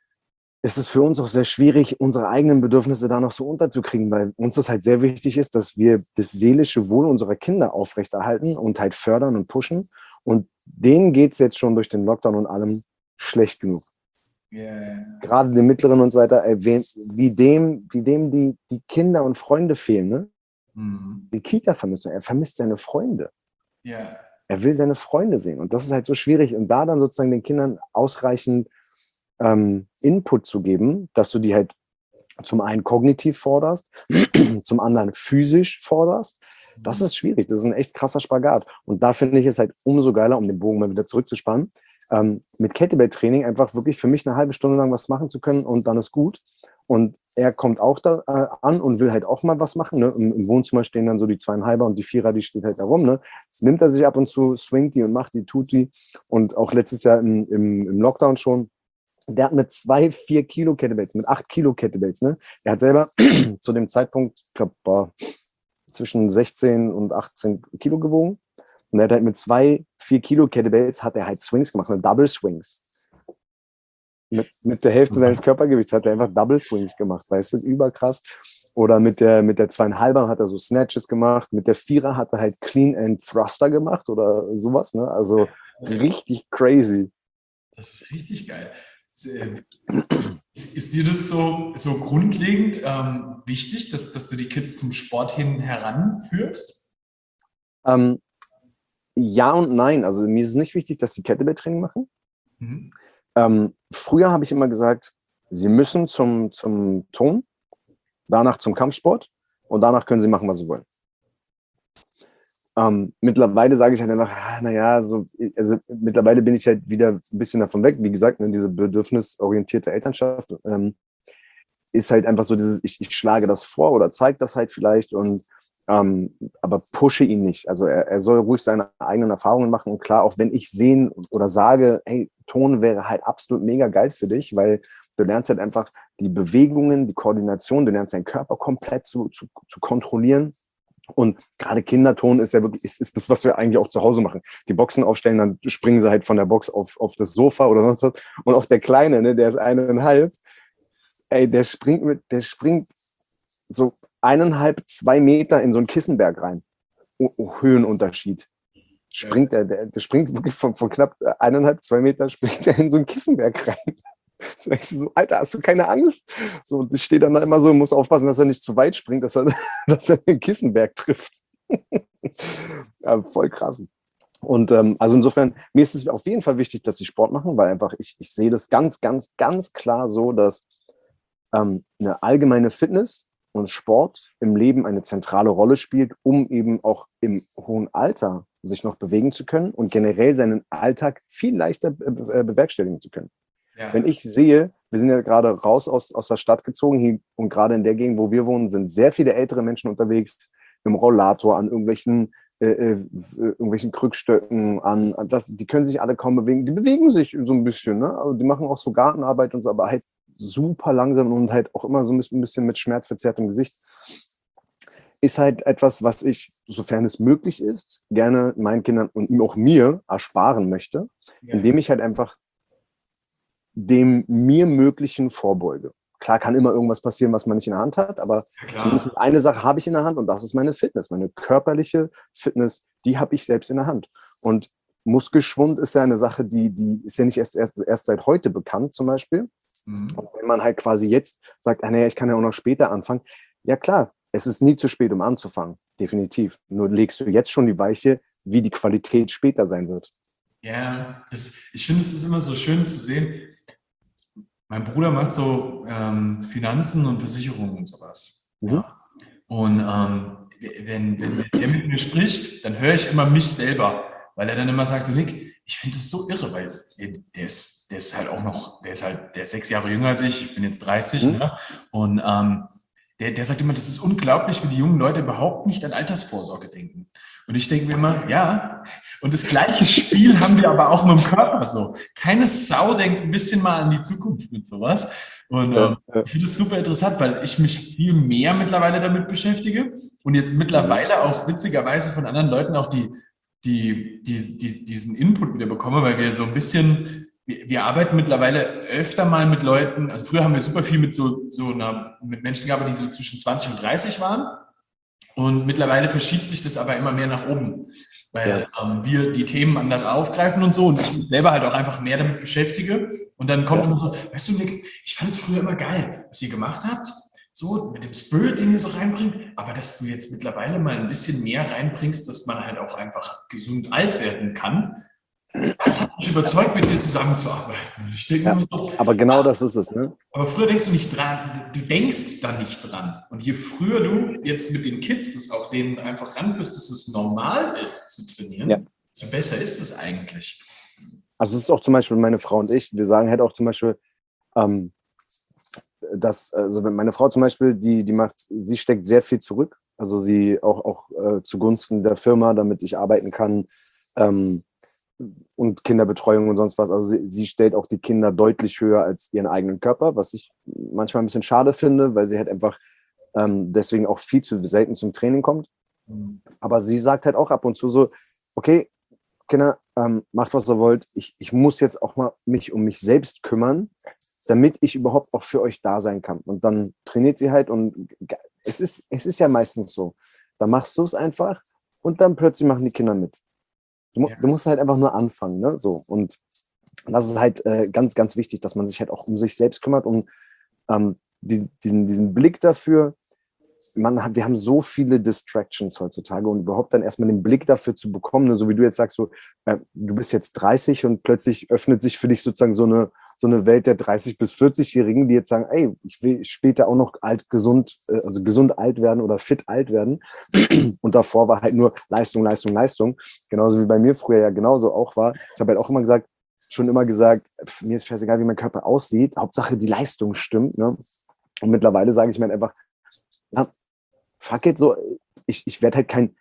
ist es für uns auch sehr schwierig, unsere eigenen Bedürfnisse da noch so unterzukriegen, weil uns das halt sehr wichtig ist, dass wir das seelische Wohl unserer Kinder aufrechterhalten und halt fördern und pushen. Und denen geht es jetzt schon durch den Lockdown und allem schlecht genug. Yeah. Gerade den Mittleren und so weiter, ey, wie, wie dem, wie dem die, die Kinder und Freunde fehlen, ne? Mhm. Die Kita vermisst er, er vermisst seine Freunde. Ja. Er will seine Freunde sehen. Und das ist halt so schwierig. Und da dann sozusagen den Kindern ausreichend ähm, Input zu geben, dass du die halt zum einen kognitiv forderst, zum anderen physisch forderst, das ist schwierig. Das ist ein echt krasser Spagat. Und da finde ich es halt umso geiler, um den Bogen mal wieder zurückzuspannen, ähm, mit Kettlebell-Training einfach wirklich für mich eine halbe Stunde lang was machen zu können und dann ist gut. Und er kommt auch da äh, an und will halt auch mal was machen. Ne? Im, Im Wohnzimmer stehen dann so die Zweieinhalber und die Vierer, die steht halt da rum. Ne? Das nimmt er sich ab und zu, swingt die und macht die, tut die. Und auch letztes Jahr im, im, im Lockdown schon, der hat mit zwei, vier Kilo Kettlebells, mit acht Kilo Kettlebells, ne? Er hat selber zu dem Zeitpunkt, ich glaube, zwischen sechzehn und achtzehn Kilo gewogen. Und er hat halt mit zwei, vier Kilo Kettlebells hat er halt Swings gemacht, ne? Double Swings. Mit, mit der Hälfte seines Körpergewichts hat er einfach Double Swings gemacht, weißt du, überkrass. Oder mit der, mit der Zweieinhalber hat er so Snatches gemacht, mit der Vierer hat er halt Clean and Thruster gemacht oder sowas, ne? Also richtig crazy. Das ist richtig geil. Ist, ist dir das so, so grundlegend ähm, wichtig, dass, dass du die Kids zum Sport hin heranführst? Ähm, ja und nein. Also mir ist es nicht wichtig, dass sie Kettlebell-Training machen. Mhm. Ähm, früher habe ich immer gesagt, sie müssen zum, zum Ton, danach zum Kampfsport und danach können sie machen, was sie wollen. Ähm, mittlerweile sage ich halt einfach, ah, naja, so, also mittlerweile bin ich halt wieder ein bisschen davon weg. Wie gesagt, ne, diese bedürfnisorientierte Elternschaft ähm, ist halt einfach so dieses, ich, ich schlage das vor oder zeige das halt vielleicht und ähm, aber pushe ihn nicht. Also er, er soll ruhig seine eigenen Erfahrungen machen und klar, auch wenn ich sehen oder sage, hey, Ton wäre halt absolut mega geil für dich, weil du lernst halt einfach die Bewegungen, die Koordination, du lernst deinen Körper komplett zu, zu, zu kontrollieren. Und gerade Kinderton ist ja wirklich, ist, ist das, was wir eigentlich auch zu Hause machen. Die Boxen aufstellen, dann springen sie halt von der Box auf, auf das Sofa oder sonst was. Und auch der Kleine, ne, der ist eineinhalb, ey, der springt mit, der springt so eineinhalb, zwei Meter in so einen Kissenberg rein. Oh, oh, Höhenunterschied. Springt der, der, der springt wirklich von, von knapp eineinhalb, zwei Meter, springt er in so einen Kissenberg rein. So, so, Alter, hast du keine Angst? So, und ich stehe dann da immer so, muss aufpassen, dass er nicht zu weit springt, dass er, dass er den Kissenberg trifft. Ja, voll krass. Und ähm, also insofern, mir ist es auf jeden Fall wichtig, dass sie Sport machen, weil einfach ich, ich sehe das ganz, ganz, ganz klar so, dass ähm, eine allgemeine Fitness und Sport im Leben eine zentrale Rolle spielt, um eben auch im hohen Alter sich noch bewegen zu können und generell seinen Alltag viel leichter be- bewerkstelligen zu können. Ja. Wenn ich sehe, wir sind ja gerade raus aus, aus der Stadt gezogen hier, und gerade in der Gegend, wo wir wohnen, sind sehr viele ältere Menschen unterwegs, im Rollator, an irgendwelchen äh, äh, irgendwelchen Krückstöcken an. Das, die können sich alle kaum bewegen. Die bewegen sich so ein bisschen, ne? Aber die machen auch so Gartenarbeit und so, aber halt super langsam und halt auch immer so ein bisschen mit schmerzverzerrtem Gesicht. Ist halt etwas, was ich, sofern es möglich ist, gerne meinen Kindern und auch mir ersparen möchte, Ja. indem ich halt einfach dem mir Möglichen vorbeuge. Klar kann immer irgendwas passieren, was man nicht in der Hand hat, aber Ja, zumindest eine Sache habe ich in der Hand und das ist meine Fitness. Meine körperliche Fitness, die habe ich selbst in der Hand. Und Muskelschwund ist ja eine Sache, die, die ist ja nicht erst, erst, erst seit heute bekannt zum Beispiel. Mhm. Und wenn man halt quasi jetzt sagt, ah, nee, ich kann ja auch noch später anfangen, ja klar, es ist nie zu spät, um anzufangen, definitiv. Nur legst du jetzt schon die Weiche, wie die Qualität später sein wird. Ja, das, ich finde, es ist immer so schön zu sehen. Mein Bruder macht so ähm, Finanzen und Versicherungen und sowas. Mhm. Ja. Und ähm, wenn, wenn er mit mir spricht, dann höre ich immer mich selber, weil er dann immer sagt, so Nick, ich finde das so irre, weil der ist, der ist halt auch noch, der ist halt, der ist sechs Jahre jünger als ich, ich bin jetzt dreißig, mhm. ne? Und ähm, der, der sagt immer, das ist unglaublich, wie die jungen Leute überhaupt nicht an Altersvorsorge denken. Und ich denke mir immer, ja, und das gleiche Spiel haben wir aber auch mit dem Körper so. Keine Sau denkt ein bisschen mal an die Zukunft mit sowas. Und ähm, ich finde es super interessant, weil ich mich viel mehr mittlerweile damit beschäftige und jetzt mittlerweile auch witzigerweise von anderen Leuten auch die, die, die, die, diesen Input wieder bekomme, weil wir so ein bisschen, wir, wir arbeiten mittlerweile öfter mal mit Leuten, also früher haben wir super viel mit so, so einer, mit Menschen gearbeitet, die so zwischen zwanzig und dreißig waren. Und mittlerweile verschiebt sich das aber immer mehr nach oben, weil ja. ähm, wir die Themen anders aufgreifen und so und ich mich selber halt auch einfach mehr damit beschäftige. Und dann kommt ja. immer so, weißt du, Nick, ich fand es früher immer geil, was ihr gemacht habt, so mit dem Spirit, den ihr so reinbringt, aber dass du jetzt mittlerweile mal ein bisschen mehr reinbringst, dass man halt auch einfach gesund alt werden kann. Das hat mich überzeugt, mit dir zusammenzuarbeiten. Ich denke ja, mir so, aber genau das ist es, ne? Aber früher denkst du nicht dran, du denkst da nicht dran. Und je früher du jetzt mit den Kids das auch denen einfach ranführst, dass es normal ist zu trainieren, ja. desto besser ist es eigentlich. Also es ist auch zum Beispiel meine Frau und ich, wir sagen halt auch zum Beispiel, ähm, dass, also meine Frau zum Beispiel, die, die macht, sie steckt sehr viel zurück, also sie auch, auch äh, zugunsten der Firma, damit ich arbeiten kann, ähm, und Kinderbetreuung und sonst was. Also sie, sie stellt auch die Kinder deutlich höher als ihren eigenen Körper, was ich manchmal ein bisschen schade finde, weil sie halt einfach ähm, deswegen auch viel zu selten zum Training kommt. Mhm. Aber sie sagt halt auch ab und zu so, okay, Kinder, ähm, macht was ihr wollt. Ich, ich muss jetzt auch mal mich um mich selbst kümmern, damit ich überhaupt auch für euch da sein kann. Und dann trainiert sie halt und es ist, es ist ja meistens so. Da machst du es einfach und dann plötzlich machen die Kinder mit. Du, ja. du musst halt einfach nur anfangen, ne? So. Und das ist halt äh, ganz, ganz wichtig, dass man sich halt auch um sich selbst kümmert, um ähm, diesen, diesen, diesen Blick dafür. Man hat, wir haben so viele Distractions heutzutage und überhaupt dann erstmal den Blick dafür zu bekommen, ne? So wie du jetzt sagst, so, äh, du bist jetzt dreißig und plötzlich öffnet sich für dich sozusagen so eine, so eine Welt der dreißig- bis vierzig-Jährigen, die jetzt sagen, ey, ich will später auch noch alt, gesund, äh, also gesund alt werden oder fit alt werden. Und davor war halt nur Leistung, Leistung, Leistung. Genauso wie bei mir früher ja genauso auch war. Ich habe halt auch immer gesagt, schon immer gesagt, mir ist scheißegal, wie mein Körper aussieht. Hauptsache die Leistung stimmt. Ne? Und mittlerweile sage ich mir halt einfach, ja, fuck it, so, ich, ich werde halt kein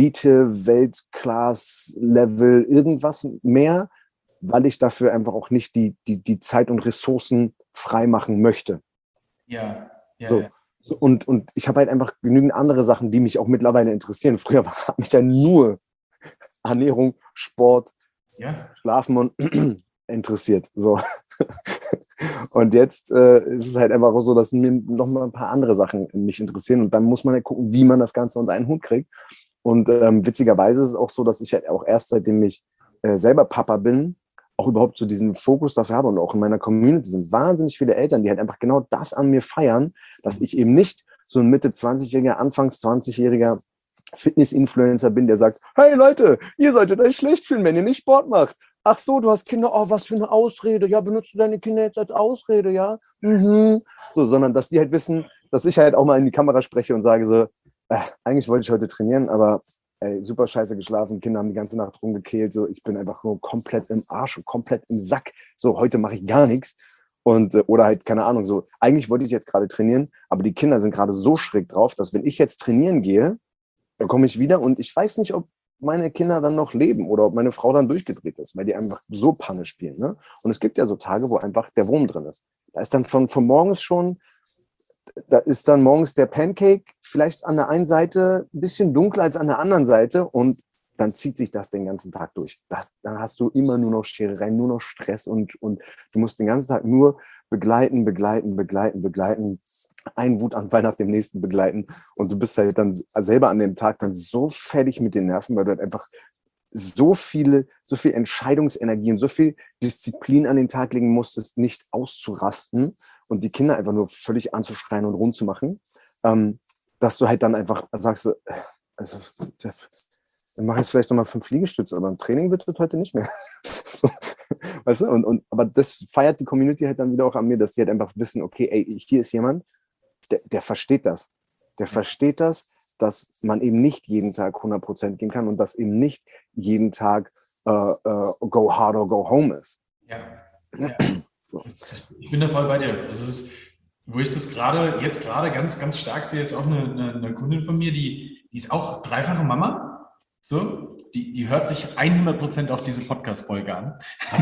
Elite-Weltklass-Level irgendwas mehr, weil ich dafür einfach auch nicht die, die, die Zeit und Ressourcen freimachen möchte. Ja, ja. So. ja. Und, und ich habe halt einfach genügend andere Sachen, die mich auch mittlerweile interessieren. Früher hat mich ja nur Ernährung, Sport, ja. Schlafen und interessiert. So. Und jetzt äh, ist es halt einfach so, dass mir noch mal ein paar andere Sachen mich interessieren und dann muss man halt gucken, wie man das Ganze unter einen Hut kriegt. Und ähm, witzigerweise ist es auch so, dass ich halt auch erst seitdem ich äh, selber Papa bin, auch überhaupt so diesen Fokus dafür habe und auch in meiner Community sind wahnsinnig viele Eltern, die halt einfach genau das an mir feiern, dass ich eben nicht so ein Mitte zwanzig-jähriger, Anfangs zwanzig-jähriger Fitness-Influencer bin, der sagt, hey Leute, ihr solltet euch schlecht fühlen, wenn ihr nicht Sport macht. Ach so, du hast Kinder, oh, was für eine Ausrede. Ja, benutzt du deine Kinder jetzt als Ausrede, ja? Mhm. So, sondern dass die halt wissen, dass ich halt auch mal in die Kamera spreche und sage so, äh, eigentlich wollte ich heute trainieren, aber ey, super scheiße geschlafen, Kinder haben die ganze Nacht rumgekehlt, so, ich bin einfach nur komplett im Arsch und komplett im Sack. So, heute mache ich gar nichts. Und, äh, oder halt, keine Ahnung, so, eigentlich wollte ich jetzt gerade trainieren, aber die Kinder sind gerade so schräg drauf, dass wenn ich jetzt trainieren gehe, dann komme ich wieder und ich weiß nicht, ob meine Kinder dann noch leben oder ob meine Frau dann durchgedreht ist, weil die einfach so Panne spielen. Ne? Und es gibt ja so Tage, wo einfach der Wurm drin ist. Da ist dann von, von morgens schon, da ist dann morgens der Pancake vielleicht an der einen Seite ein bisschen dunkler als an der anderen Seite und dann zieht sich das den ganzen Tag durch. Das, dann hast du immer nur noch Scherereien, nur noch Stress und, und du musst den ganzen Tag nur begleiten, begleiten, begleiten, begleiten, einen Wutanfall nach dem nächsten begleiten und du bist halt dann selber an dem Tag dann so fertig mit den Nerven, weil du halt einfach so viele, so viel Entscheidungsenergie und so viel Disziplin an den Tag legen musstest, nicht auszurasten und die Kinder einfach nur völlig anzuschreien und rund zu machen, ähm, dass du halt dann einfach sagst, äh, also das, dann mache ich jetzt vielleicht nochmal fünf Liegestütze, aber im Training wird das heute nicht mehr. So, weißt du? Und, und, aber das feiert die Community halt dann wieder auch an mir, dass die halt einfach wissen, okay, ey, hier ist jemand, der, der versteht das. Der versteht das, dass man eben nicht jeden Tag hundert Prozent gehen kann und dass eben nicht jeden Tag äh, äh, go hard or go home ist. Ja, ja. So. Ich bin da voll bei dir. Also es ist, wo ich das gerade, jetzt gerade ganz, ganz stark sehe, ist auch eine, eine, eine Kundin von mir, die, die ist auch dreifache Mama. So, die, die hört sich hundert Prozent auch diese Podcast-Folge an.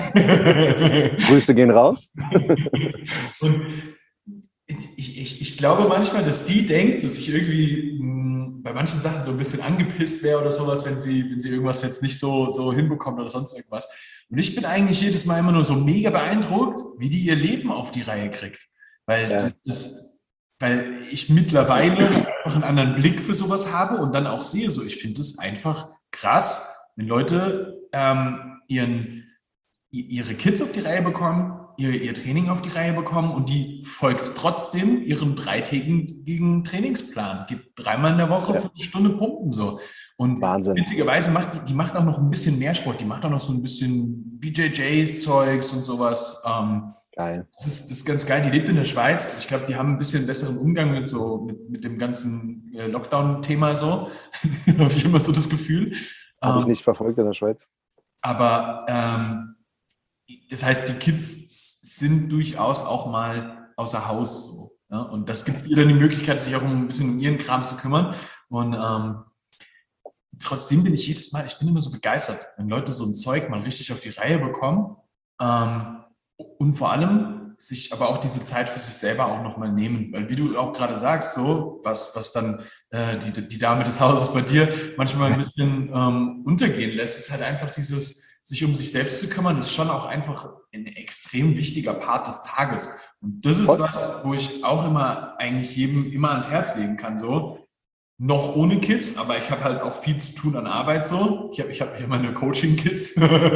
Grüße gehen raus. Und ich, ich, ich glaube manchmal, dass sie denkt, dass ich irgendwie mh, bei manchen Sachen so ein bisschen angepisst wäre oder sowas, wenn sie, wenn sie irgendwas jetzt nicht so, so hinbekommt oder sonst irgendwas. Und ich bin eigentlich jedes Mal immer nur so mega beeindruckt, wie die ihr Leben auf die Reihe kriegt. Weil Ja. das ist, weil ich mittlerweile einfach einen anderen Blick für sowas habe und dann auch sehe, so ich finde es einfach krass, wenn Leute ähm, ihren, ihre Kids auf die Reihe bekommen, ihr, ihr Training auf die Reihe bekommen und die folgt trotzdem ihrem dreitägigen Trainingsplan, geht dreimal in der Woche Ja. für eine Stunde pumpen so. Und Wahnsinn. witzigerweise macht die, die macht auch noch ein bisschen mehr Sport, die macht auch noch so ein bisschen B J J-Zeugs und sowas. Ähm, Geil. Das ist, das ist ganz geil. Die lebt in der Schweiz. Ich glaube, die haben ein bisschen besseren Umgang mit so mit, mit dem ganzen äh, Lockdown-Thema so. Habe ich immer so das Gefühl. Habe Ähm, ich nicht verfolgt in der Schweiz. aber ähm, das heißt, die Kids sind durchaus auch mal außer Haus so. Ja? Und das gibt ihr dann die Möglichkeit, sich auch ein bisschen um ihren Kram zu kümmern. Und ähm, trotzdem bin ich jedes Mal, ich bin immer so begeistert, wenn Leute so ein Zeug mal richtig auf die Reihe bekommen. Ähm, Und vor allem sich aber auch diese Zeit für sich selber auch nochmal nehmen. Weil wie du auch gerade sagst, so, was, was dann äh, die, die Dame des Hauses bei dir manchmal ein bisschen ähm, untergehen lässt, ist halt einfach dieses, sich um sich selbst zu kümmern, ist schon auch einfach ein extrem wichtiger Part des Tages. Und das ist Voll. was, wo ich auch immer eigentlich jedem immer ans Herz legen kann, so. Noch ohne Kids, aber ich habe halt auch viel zu tun an Arbeit so. Ich habe ich hab hier meine Coaching-Kids.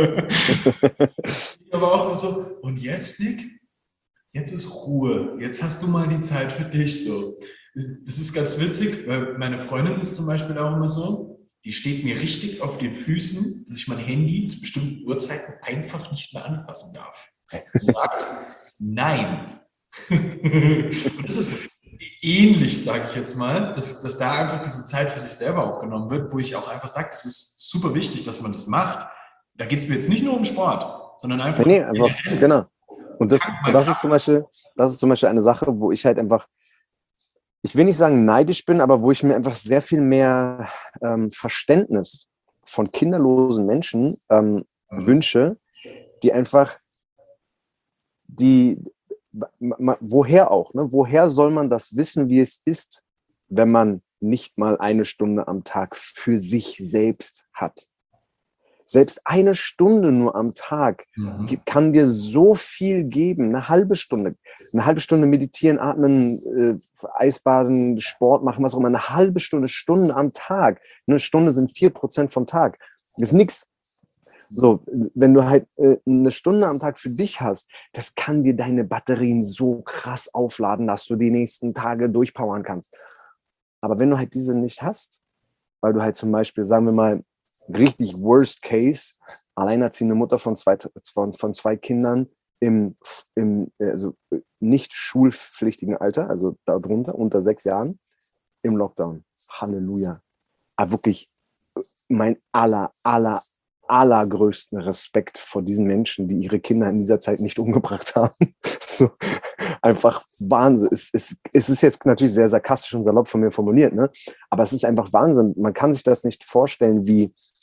Aber auch immer so, und jetzt, Nick, jetzt ist Ruhe. Jetzt hast du mal die Zeit für dich so. Das ist ganz witzig, weil meine Freundin ist zum Beispiel auch immer so, die steht mir richtig auf den Füßen, dass ich mein Handy zu bestimmten Uhrzeiten einfach nicht mehr anfassen darf. Sie sagt, nein. Und das ist ähnlich, sage ich jetzt mal, dass, dass da einfach diese Zeit für sich selber aufgenommen wird, wo ich auch einfach sage, das ist super wichtig, dass man das macht. Da geht es mir jetzt nicht nur um Sport, sondern einfach... Nee, nee, einfach, genau. Und das, und das ist zum Beispiel, das ist zum Beispiel eine Sache, wo ich halt einfach, ich will nicht sagen neidisch bin, aber wo ich mir einfach sehr viel mehr ähm, Verständnis von kinderlosen Menschen ähm, wünsche, die einfach, die, woher auch, ne? Woher soll man das wissen, wie es ist, wenn man nicht mal eine Stunde am Tag für sich selbst hat? Selbst eine Stunde nur am Tag Mhm. kann dir so viel geben. Eine halbe Stunde. Eine halbe Stunde meditieren, atmen, äh, Eisbaden, Sport machen, was auch immer. Eine halbe Stunde, Stunden am Tag. Eine Stunde sind vier Prozent vom Tag. Das ist nichts. So, wenn du halt äh, eine Stunde am Tag für dich hast, das kann dir deine Batterien so krass aufladen, dass du die nächsten Tage durchpowern kannst. Aber wenn du halt diese nicht hast, weil du halt zum Beispiel, sagen wir mal, richtig worst case, alleinerziehende Mutter von zwei, von, von zwei Kindern im, im also nicht schulpflichtigen Alter, also darunter, unter sechs Jahren, im Lockdown. Halleluja. Aber wirklich mein aller, aller, allergrößten Respekt vor diesen Menschen, die ihre Kinder in dieser Zeit nicht umgebracht haben. So, einfach Wahnsinn. Es, es, es ist jetzt natürlich sehr sarkastisch und salopp von mir formuliert, ne? Aber es ist einfach Wahnsinn. Man kann sich das nicht vorstellen, wie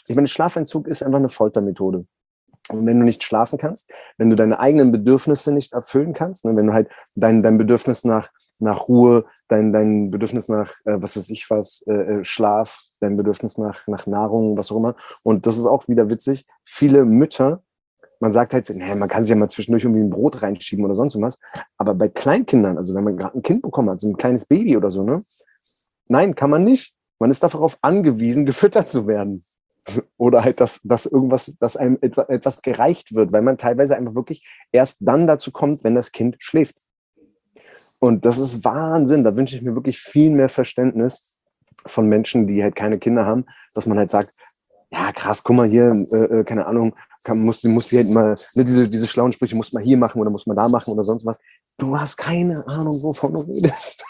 ich meine, Schlafentzug ist einfach eine Foltermethode. Und wenn du nicht schlafen kannst, wenn du deine eigenen Bedürfnisse nicht erfüllen kannst, ne, wenn du halt dein, dein Bedürfnis nach, nach Ruhe, dein, dein Bedürfnis nach, äh, was weiß ich was, äh, Schlaf, dein Bedürfnis nach, nach Nahrung, was auch immer. Und das ist auch wieder witzig. Viele Mütter, man sagt halt, nee, man kann sich ja mal zwischendurch irgendwie ein Brot reinschieben oder sonst was. Aber bei Kleinkindern, also wenn man gerade ein Kind bekommen hat, so ein kleines Baby oder so, ne? Nein, kann man nicht. Man ist darauf angewiesen, gefüttert zu werden. Oder halt, dass, dass irgendwas, dass einem etwa, etwas gereicht wird, weil man teilweise einfach wirklich erst dann dazu kommt, wenn das Kind schläft. Und das ist Wahnsinn. Da wünsche ich mir wirklich viel mehr Verständnis von Menschen, die halt keine Kinder haben, dass man halt sagt, ja krass, guck mal hier, äh, keine Ahnung, kann, muss, muss halt mal, ne, diese, diese schlauen Sprüche muss man hier machen oder muss man da machen oder sonst was. Du hast keine Ahnung, wovon du redest.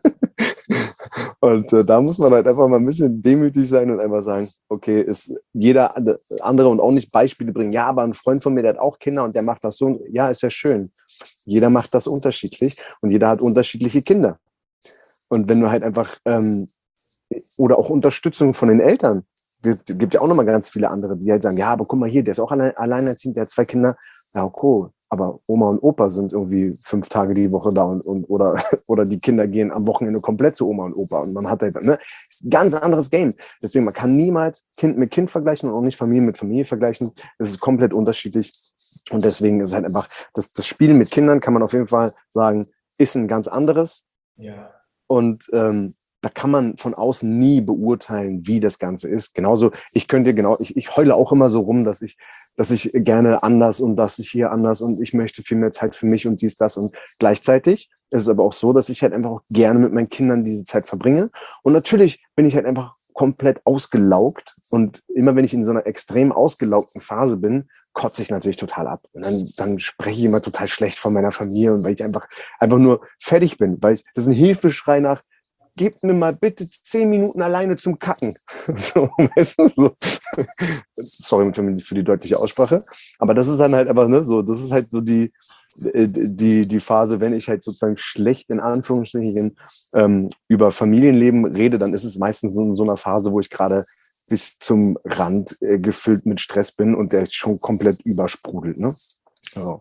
Und äh, da muss man halt einfach mal ein bisschen demütig sein und einfach sagen, okay, ist jeder andere und auch nicht Beispiele bringen. Ja, aber ein Freund von mir, der hat auch Kinder und der macht das so. Ja, ist ja schön. Jeder macht das unterschiedlich und jeder hat unterschiedliche Kinder. Und wenn du halt einfach, ähm, oder auch Unterstützung von den Eltern, es gibt ja auch nochmal ganz viele andere, die halt sagen, ja, aber guck mal hier, der ist auch allein, alleinerziehend, der hat zwei Kinder. Ja, cool. Aber Oma und Opa sind irgendwie fünf Tage die Woche da und, und oder, oder die Kinder gehen am Wochenende komplett zu Oma und Opa und man hat halt, ne, ist ein ganz anderes Game. Deswegen, man kann niemals Kind mit Kind vergleichen und auch nicht Familie mit Familie vergleichen. Es ist komplett unterschiedlich und deswegen ist halt einfach, das, das Spielen mit Kindern kann man auf jeden Fall sagen, ist ein ganz anderes. Ja. Und ähm, da kann man von außen nie beurteilen, wie das Ganze ist. Genauso, ich könnte genau, ich, ich heule auch immer so rum, dass ich, dass ich gerne anders und dass ich hier anders und ich möchte viel mehr Zeit für mich und dies, das. Und gleichzeitig ist es aber auch so, dass ich halt einfach auch gerne mit meinen Kindern diese Zeit verbringe. Und natürlich bin ich halt einfach komplett ausgelaugt. Und immer wenn ich in so einer extrem ausgelaugten Phase bin, kotze ich natürlich total ab. Und dann, dann spreche ich immer total schlecht von meiner Familie und weil ich einfach, einfach nur fertig bin. Weil ich, das ist ein Hilfeschrei nach, gebt mir mal bitte zehn Minuten alleine zum Kacken. So, weißt du, so. Sorry für die deutliche Aussprache. Aber das ist dann halt einfach, ne, so, das ist halt so die, die, die Phase, wenn ich halt sozusagen schlecht in Anführungsstrichen ähm, über Familienleben rede, dann ist es meistens in so einer Phase, wo ich gerade bis zum Rand äh, gefüllt mit Stress bin und der schon komplett übersprudelt. Ne? So.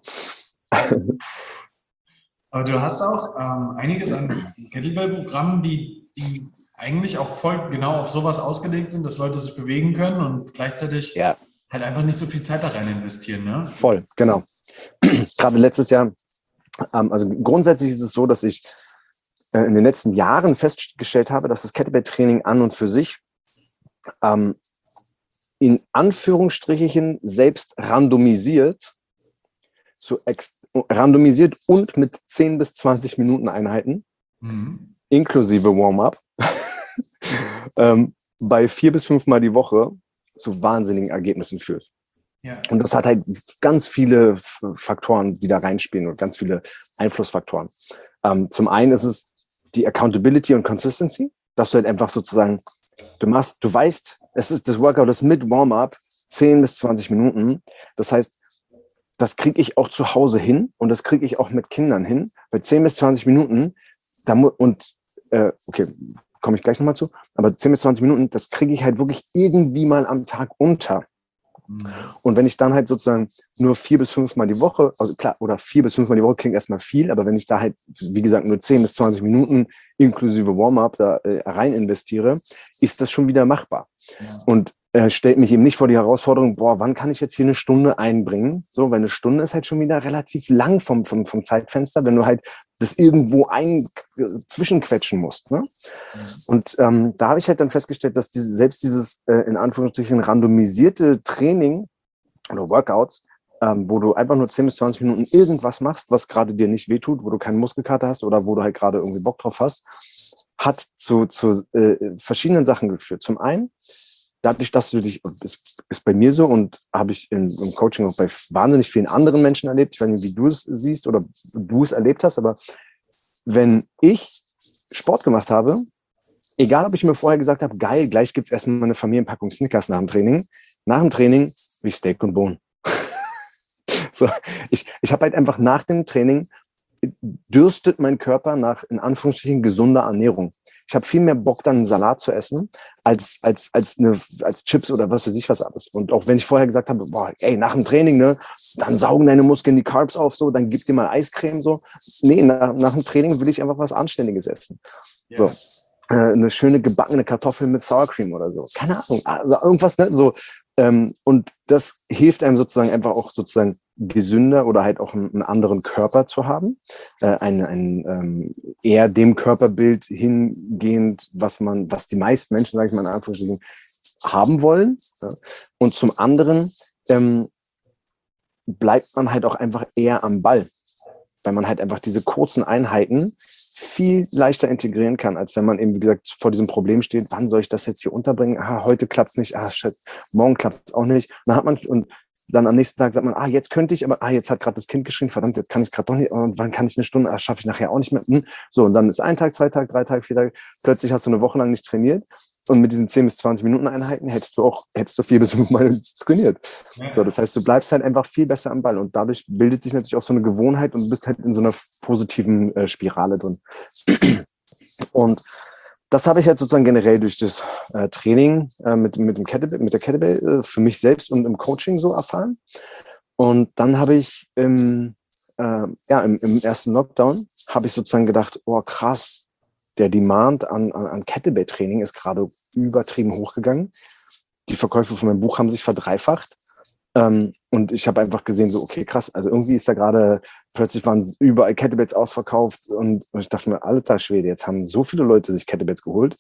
Aber du hast auch ähm, einiges an Kettlebell-Programmen, die, die eigentlich auch voll genau auf sowas ausgelegt sind, dass Leute sich bewegen können und gleichzeitig ja. halt einfach nicht so viel Zeit da rein investieren. Ne? Voll, genau. Gerade letztes Jahr, ähm, also grundsätzlich ist es so, dass ich äh, in den letzten Jahren festgestellt habe, dass das Kettlebell-Training an und für sich ähm, in Anführungsstrichen selbst randomisiert, so ex randomisiert und mit zehn bis zwanzig Minuten Einheiten, mhm. inklusive Warm-up, ähm, bei vier bis fünf Mal die Woche zu wahnsinnigen Ergebnissen führt. Ja. Und das hat halt ganz viele Faktoren, die da reinspielen und ganz viele Einflussfaktoren. Ähm, zum einen ist es die Accountability und Consistency, dass du halt einfach sozusagen, du machst, du weißt, es ist das Workout ist mit Warm-up zehn bis zwanzig Minuten. Das heißt, das kriege ich auch zu Hause hin und das kriege ich auch mit Kindern hin. Bei zehn bis zwanzig Minuten, da und äh, okay, komme ich gleich nochmal zu, aber zehn bis zwanzig Minuten, das kriege ich halt wirklich irgendwie mal am Tag unter. Mhm. Und wenn ich dann halt sozusagen nur vier bis fünf Mal die Woche, also klar, oder vier bis fünf Mal die Woche klingt erstmal viel, aber wenn ich da halt, wie gesagt, nur zehn bis zwanzig Minuten inklusive Warm-up da äh, rein investiere, ist das schon wieder machbar. Ja. Und äh, stellt mich eben nicht vor die Herausforderung, boah, wann kann ich jetzt hier eine Stunde einbringen? So, weil eine Stunde ist halt schon wieder relativ lang vom, vom, vom Zeitfenster, wenn du halt das irgendwo ein äh, zwischenquetschen musst. Ne? Mhm. Und ähm, da habe ich halt dann festgestellt, dass diese, selbst dieses äh, in Anführungsstrichen randomisierte Training oder Workouts, ähm, wo du einfach nur zehn bis zwanzig Minuten irgendwas machst, was gerade dir nicht wehtut, wo du keinen Muskelkater hast oder wo du halt gerade irgendwie Bock drauf hast, hat zu, zu äh, verschiedenen Sachen geführt. Zum einen, dadurch, dass du dich, ist, ist bei mir so und habe ich in, im Coaching auch bei wahnsinnig vielen anderen Menschen erlebt, ich weiß nicht, wie du es siehst oder du es erlebt hast, aber wenn ich Sport gemacht habe, egal ob ich mir vorher gesagt habe, geil, gleich gibt es erstmal eine Familienpackung Snickers nach dem Training, nach dem Training wie Steak und Bohnen. So, ich ich habe halt einfach nach dem Training dürstet mein Körper nach, in Anführungsstrichen, gesunder Ernährung. Ich habe viel mehr Bock, dann einen Salat zu essen, als, als, als, eine, als Chips oder was weiß ich was alles. Und auch wenn ich vorher gesagt habe, boah, ey, nach dem Training, ne, dann saugen deine Muskeln die Carbs auf, so, dann gib dir mal Eiscreme, so. Nee, nach, nach dem Training will ich einfach was Anständiges essen. Ja. So. Äh, eine schöne gebackene Kartoffel mit Sour Cream oder so. Keine Ahnung, also irgendwas, ne, so. Ähm, und das hilft einem sozusagen einfach auch sozusagen gesünder oder halt auch einen, einen anderen Körper zu haben, äh, ein, ein ähm, eher dem Körperbild hingehend, was man, was die meisten Menschen, sage ich mal in Anführungsstrichen, haben wollen. Ja. Und zum anderen ähm, bleibt man halt auch einfach eher am Ball, weil man halt einfach diese kurzen Einheiten viel leichter integrieren kann, als wenn man eben, wie gesagt, vor diesem Problem steht, wann soll ich das jetzt hier unterbringen? Ah, heute klappt es nicht, ah, shit, morgen klappt es auch nicht. Dann hat man, und dann am nächsten Tag sagt man, ah, jetzt könnte ich, aber ah, jetzt hat gerade das Kind geschrien, verdammt, jetzt kann ich gerade doch nicht, und wann kann ich eine Stunde, ah, schaffe ich nachher auch nicht mehr. Hm. So, und dann ist ein Tag, zwei Tage, drei Tage, vier Tage, plötzlich hast du eine Woche lang nicht trainiert. Und mit diesen zehn bis zwanzig Minuten Einheiten hättest du auch, hättest du vier bis fünf Mal trainiert. So, das heißt, du bleibst halt einfach viel besser am Ball und dadurch bildet sich natürlich auch so eine Gewohnheit und du bist halt in so einer positiven äh, Spirale drin. Und das habe ich halt sozusagen generell durch das äh, Training äh, mit, mit, dem Kettlebell, mit der Kettlebell äh, für mich selbst und im Coaching so erfahren. Und dann habe ich im, äh, ja, im, im ersten Lockdown habe ich sozusagen gedacht, oh krass, der Demand an, an, an Kettlebell-Training ist gerade übertrieben hochgegangen. Die Verkäufe von meinem Buch haben sich verdreifacht. Ähm, und ich habe einfach gesehen, so, okay, krass, also irgendwie ist da gerade, plötzlich waren überall Kettlebells ausverkauft. Und, und ich dachte mir, alter Schwede, jetzt haben so viele Leute sich Kettlebells geholt.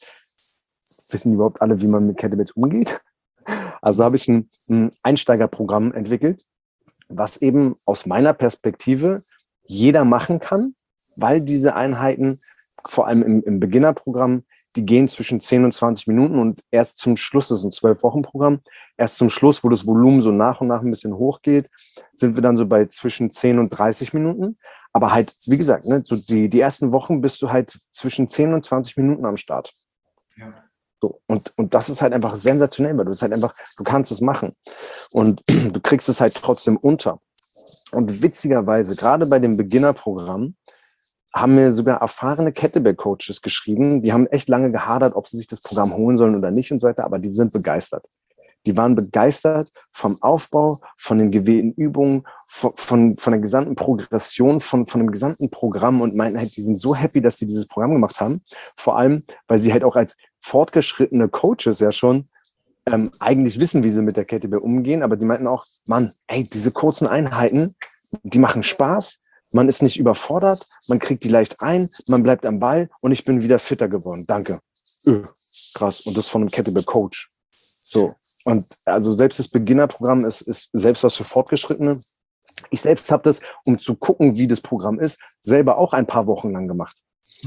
Wissen die überhaupt alle, wie man mit Kettlebells umgeht? Also habe ich ein, ein Einsteigerprogramm entwickelt, was eben aus meiner Perspektive jeder machen kann, weil diese Einheiten vor allem im, im Beginnerprogramm, die gehen zwischen zehn und zwanzig Minuten und erst zum Schluss, das ist ein zwölf-Wochen-Programm, erst zum Schluss, wo das Volumen so nach und nach ein bisschen hochgeht, sind wir dann so bei zwischen zehn und dreißig Minuten. Aber halt, wie gesagt, ne, so die, die ersten Wochen bist du halt zwischen zehn und zwanzig Minuten am Start. Ja. So, und, und das ist halt einfach sensationell, weil du es halt einfach, du kannst es machen. Und du kriegst es halt trotzdem unter. Und witzigerweise, gerade bei dem Beginnerprogramm, haben mir sogar erfahrene Kettlebell-Coaches geschrieben, die haben echt lange gehadert, ob sie sich das Programm holen sollen oder nicht und so weiter, aber die sind begeistert. Die waren begeistert vom Aufbau, von den gewählten Übungen, von, von, von der gesamten Progression, von, von dem gesamten Programm und meinten halt, die sind so happy, dass sie dieses Programm gemacht haben. Vor allem, weil sie halt auch als fortgeschrittene Coaches ja schon ähm, eigentlich wissen, wie sie mit der Kettlebell umgehen, aber die meinten auch, Mann, ey, diese kurzen Einheiten, die machen Spaß. Man ist nicht überfordert, man kriegt die leicht ein, man bleibt am Ball und ich bin wieder fitter geworden. Danke. Öh, krass. Und das von einem Kettlebell-Coach. So. Und also selbst das Beginnerprogramm ist, ist selbst was für Fortgeschrittene. Ich selbst habe das, um zu gucken, wie das Programm ist, selber auch ein paar Wochen lang gemacht.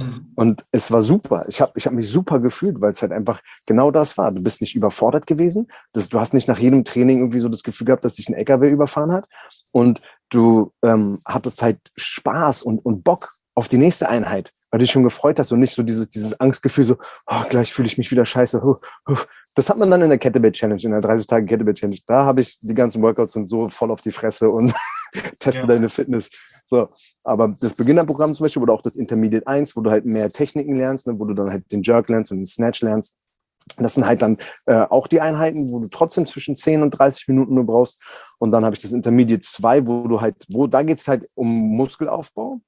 Und es war super. Ich habe ich hab mich super gefühlt, weil es halt einfach genau das war. Du bist nicht überfordert gewesen. Das, du hast nicht nach jedem Training irgendwie so das Gefühl gehabt, dass dich ein L K W überfahren hat. Und du ähm, hattest halt Spaß und, und Bock auf die nächste Einheit, weil du dich schon gefreut hast und nicht so dieses, dieses Angstgefühl, so, oh, gleich fühle ich mich wieder scheiße. Huh, huh. Das hat man dann in der Kettlebell Challenge, in der dreißig Tage Kettlebell Challenge. Da habe ich die ganzen Workouts sind so voll auf die Fresse und teste ja. deine Fitness. So, aber das Beginnerprogramm zum Beispiel oder auch das Intermediate eins, wo du halt mehr Techniken lernst, ne, wo du dann halt den Jerk lernst und den Snatch lernst. Das sind halt dann äh, auch die Einheiten, wo du trotzdem zwischen zehn und dreißig Minuten nur brauchst. Und dann habe ich das Intermediate zwei, wo du halt, wo da geht es halt um Muskelaufbau.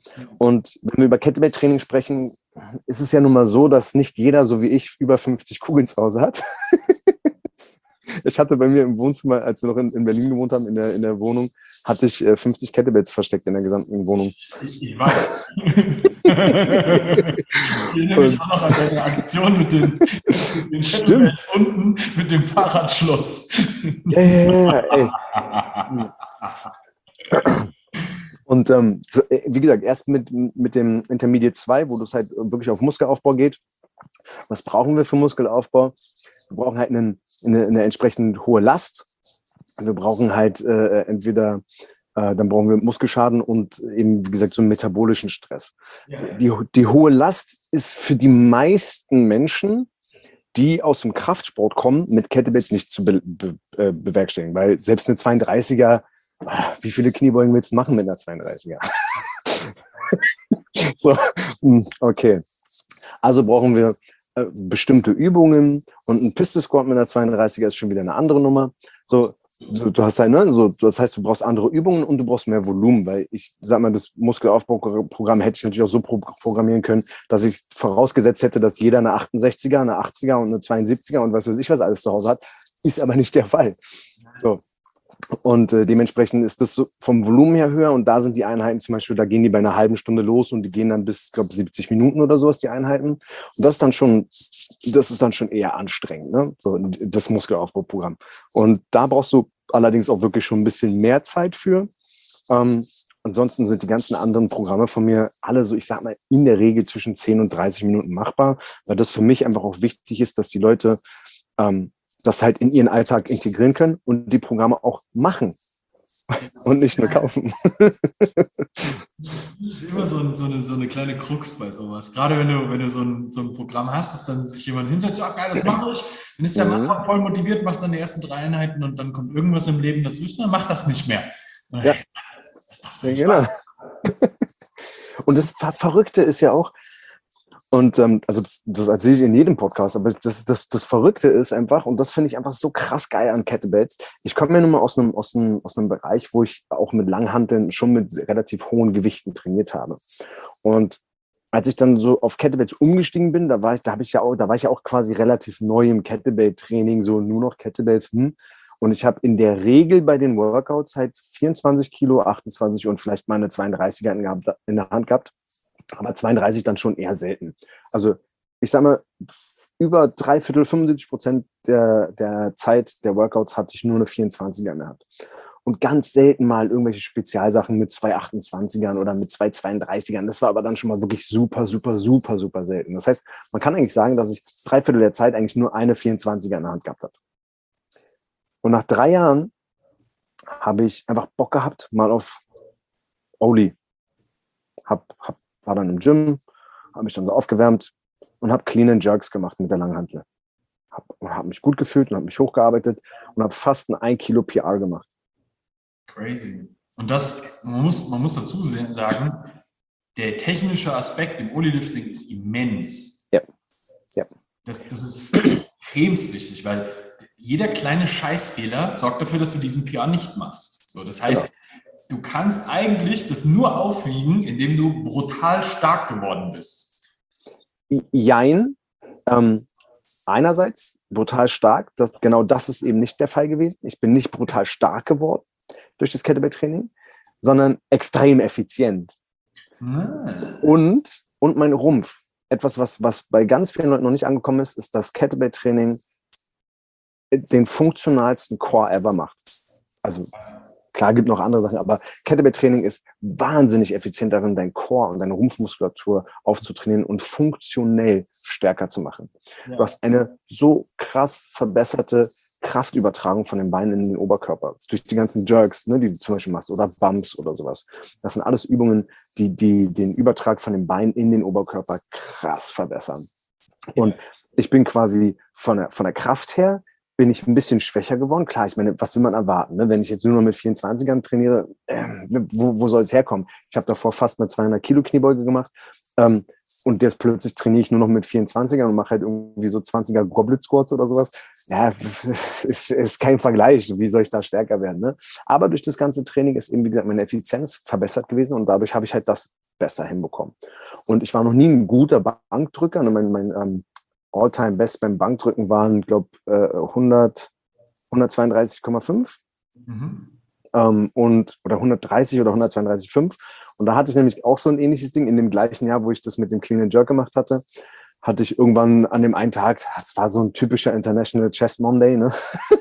Und wenn wir über Kettlebell-Training sprechen, ist es ja nun mal so, dass nicht jeder, so wie ich, über fünfzig Kugeln zu Hause hat. Ich hatte bei mir im Wohnzimmer, als wir noch in, in Berlin gewohnt haben, in der, in der Wohnung, hatte ich äh, fünfzig Kettlebells versteckt in der gesamten Wohnung. Ich, ich weiß. Ich erinnere mich auch noch an deine Aktion mit den, mit den Kettlebells unten mit dem Fahrradschloss. Ja, ja, ja, ey. Und ähm, wie gesagt, erst mit, mit dem Intermediate zwei, wo es halt wirklich auf Muskelaufbau geht. Was brauchen wir für Muskelaufbau? Wir brauchen halt einen, eine, eine entsprechend hohe Last. Wir brauchen halt äh, entweder, äh, dann brauchen wir Muskelschaden und eben, wie gesagt, so einen metabolischen Stress. Ja. Die, die hohe Last ist für die meisten Menschen, die aus dem Kraftsport kommen, mit Kettlebells nicht zu be be äh, bewerkstelligen. Weil selbst eine zweiunddreißiger, wie viele Kniebeugen willst du machen mit einer zweiunddreißiger? So, okay. Also brauchen wir äh, bestimmte Übungen und ein Pistol Squat mit einer zweiunddreißiger ist schon wieder eine andere Nummer. So, du, du hast halt, ne, so, das heißt, du brauchst andere Übungen und du brauchst mehr Volumen, weil ich sag mal, das Muskelaufbauprogramm hätte ich natürlich auch so pro programmieren können, dass ich vorausgesetzt hätte, dass jeder eine achtundsechziger, eine achtziger und eine zweiundsiebziger und was weiß ich was alles zu Hause hat. Ist aber nicht der Fall. So. Und äh, dementsprechend ist das so vom Volumen her höher und da sind die Einheiten zum Beispiel, da gehen die bei einer halben Stunde los und die gehen dann bis, glaube siebzig Minuten oder sowas, die Einheiten. Und das ist dann schon, das ist dann schon eher anstrengend, ne? So, das Muskelaufbauprogramm. Und da brauchst du allerdings auch wirklich schon ein bisschen mehr Zeit für. Ähm, ansonsten sind die ganzen anderen Programme von mir alle so, ich sag mal, in der Regel zwischen zehn und dreißig Minuten machbar, weil das für mich einfach auch wichtig ist, dass die Leute ähm, das halt in ihren Alltag integrieren können und die Programme auch machen und nicht nur kaufen. Das ist immer so, ein, so, eine, so eine kleine Krux bei sowas. Gerade wenn du, wenn du so, ein, so ein Programm hast, dass dann sich jemand hinsetzt, ah geil, das mache ich. Dann ist der am Anfang voll motiviert, macht dann die ersten drei Einheiten und dann kommt irgendwas im Leben dazwischen, dann macht das nicht mehr. Und Ja, ja genau. Und das Ver Verrückte ist ja auch, und ähm, also das, das erzähle ich in jedem Podcast, aber das, das, das Verrückte ist einfach, und das finde ich einfach so krass geil an Kettlebells. Ich komme ja nun mal aus einem, aus, einem, aus einem Bereich, wo ich auch mit Langhanteln schon mit relativ hohen Gewichten trainiert habe. Und als ich dann so auf Kettlebells umgestiegen bin, da war ich, da habe ich ja auch, da war ich ja auch quasi relativ neu im Kettlebell-Training, so nur noch Kettlebells. Hm. Und ich habe in der Regel bei den Workouts halt vierundzwanzig Kilo, achtundzwanzig und vielleicht mal eine zweiunddreißiger in der Hand gehabt. Aber zweiunddreißig dann schon eher selten. Also ich sage mal, über drei Viertel, fünfundsiebzig Prozent der, der Zeit der Workouts hatte ich nur eine vierundzwanziger in der Hand. Und ganz selten mal irgendwelche Spezialsachen mit zwei achtundzwanzigern oder mit zwei zweiunddreißigern. Das war aber dann schon mal wirklich super, super, super, super selten. Das heißt, man kann eigentlich sagen, dass ich drei Viertel der Zeit eigentlich nur eine vierundzwanziger in der Hand gehabt habe. Und nach drei Jahren habe ich einfach Bock gehabt, mal auf Oli. Hab, hab war dann im Gym, habe mich dann so aufgewärmt und habe Clean and Jerks gemacht mit der Langhantel. Habe hab mich gut gefühlt und habe mich hochgearbeitet und habe fast ein ein Kilo P R gemacht. Crazy. Und das, man muss, man muss dazu sagen, der technische Aspekt im Oli-Lifting ist immens. Ja. Ja. Das, das ist extrem wichtig, weil jeder kleine Scheißfehler sorgt dafür, dass du diesen P R nicht machst. So, das heißt, genau. Du kannst eigentlich das nur aufwiegen, indem du brutal stark geworden bist. Jein. Ähm, einerseits brutal stark, das, genau das ist eben nicht der Fall gewesen. Ich bin nicht brutal stark geworden durch das Kettlebell-Training, sondern extrem effizient. Ah. Und, und mein Rumpf. Etwas, was, was bei ganz vielen Leuten noch nicht angekommen ist, ist, dass Kettlebell-Training den funktionalsten Core ever macht. Also klar, gibt noch andere Sachen, aber Kettlebell-Training ist wahnsinnig effizient darin, dein Core und deine Rumpfmuskulatur aufzutrainieren und funktionell stärker zu machen. Ja. Du hast eine so krass verbesserte Kraftübertragung von den Beinen in den Oberkörper. Durch die ganzen Jerks, ne, die du zum Beispiel machst, oder Bumps oder sowas. Das sind alles Übungen, die, die den Übertrag von den Beinen in den Oberkörper krass verbessern. Und ich bin quasi von der, von der Kraft her bin ich ein bisschen schwächer geworden. Klar, ich meine, was will man erwarten? Ne? Wenn ich jetzt nur noch mit vierundzwanzigern trainiere, äh, wo, wo soll es herkommen? Ich habe davor fast eine zweihundert Kilo Kniebeuge gemacht ähm, und jetzt plötzlich trainiere ich nur noch mit vierundzwanzigern und mache halt irgendwie so zwanziger Goblet Squats oder sowas. Ja, ist, ist kein Vergleich. Wie soll ich da stärker werden? Ne? Aber durch das ganze Training ist eben, wie gesagt, meine Effizienz verbessert gewesen und dadurch habe ich halt das besser hinbekommen. Und ich war noch nie ein guter Bankdrücker. Ne? Mein, mein ähm, All-Time-Best beim Bankdrücken waren, glaube ich, hundert, hundertzweiunddreißig Komma fünf mhm. ähm, und, oder hundertdreißig oder hundertzweiunddreißig Komma fünf. Und da hatte ich nämlich auch so ein ähnliches Ding in dem gleichen Jahr, wo ich das mit dem Clean and Jerk gemacht hatte, hatte ich irgendwann an dem einen Tag, das war so ein typischer International Chest Monday, ne?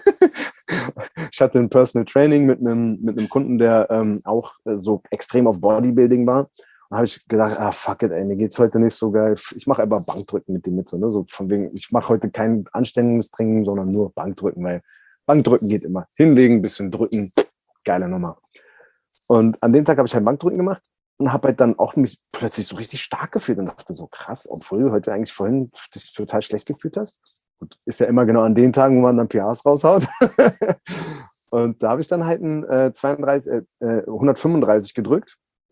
Ich hatte ein Personal Training mit einem, mit einem Kunden, der ähm, auch äh, so extrem auf Bodybuilding war. Da habe ich gesagt, ah, fuck it, ey, mir geht's heute nicht so geil. Ich mache einfach Bankdrücken mit dem mit. So, ne? So von wegen, ich mache heute kein anständiges Training, sondern nur Bankdrücken, weil Bankdrücken geht immer. Hinlegen, bisschen drücken, geile Nummer. Und an dem Tag habe ich halt Bankdrücken gemacht und habe halt dann auch mich plötzlich so richtig stark gefühlt und dachte so, krass, obwohl du heute eigentlich vorhin dich total schlecht gefühlt hast. Und ist ja immer genau an den Tagen, wo man dann P Rs raushaut. Und da habe ich dann halt ein äh, zweiunddreißig, äh, hundertfünfunddreißig gedrückt.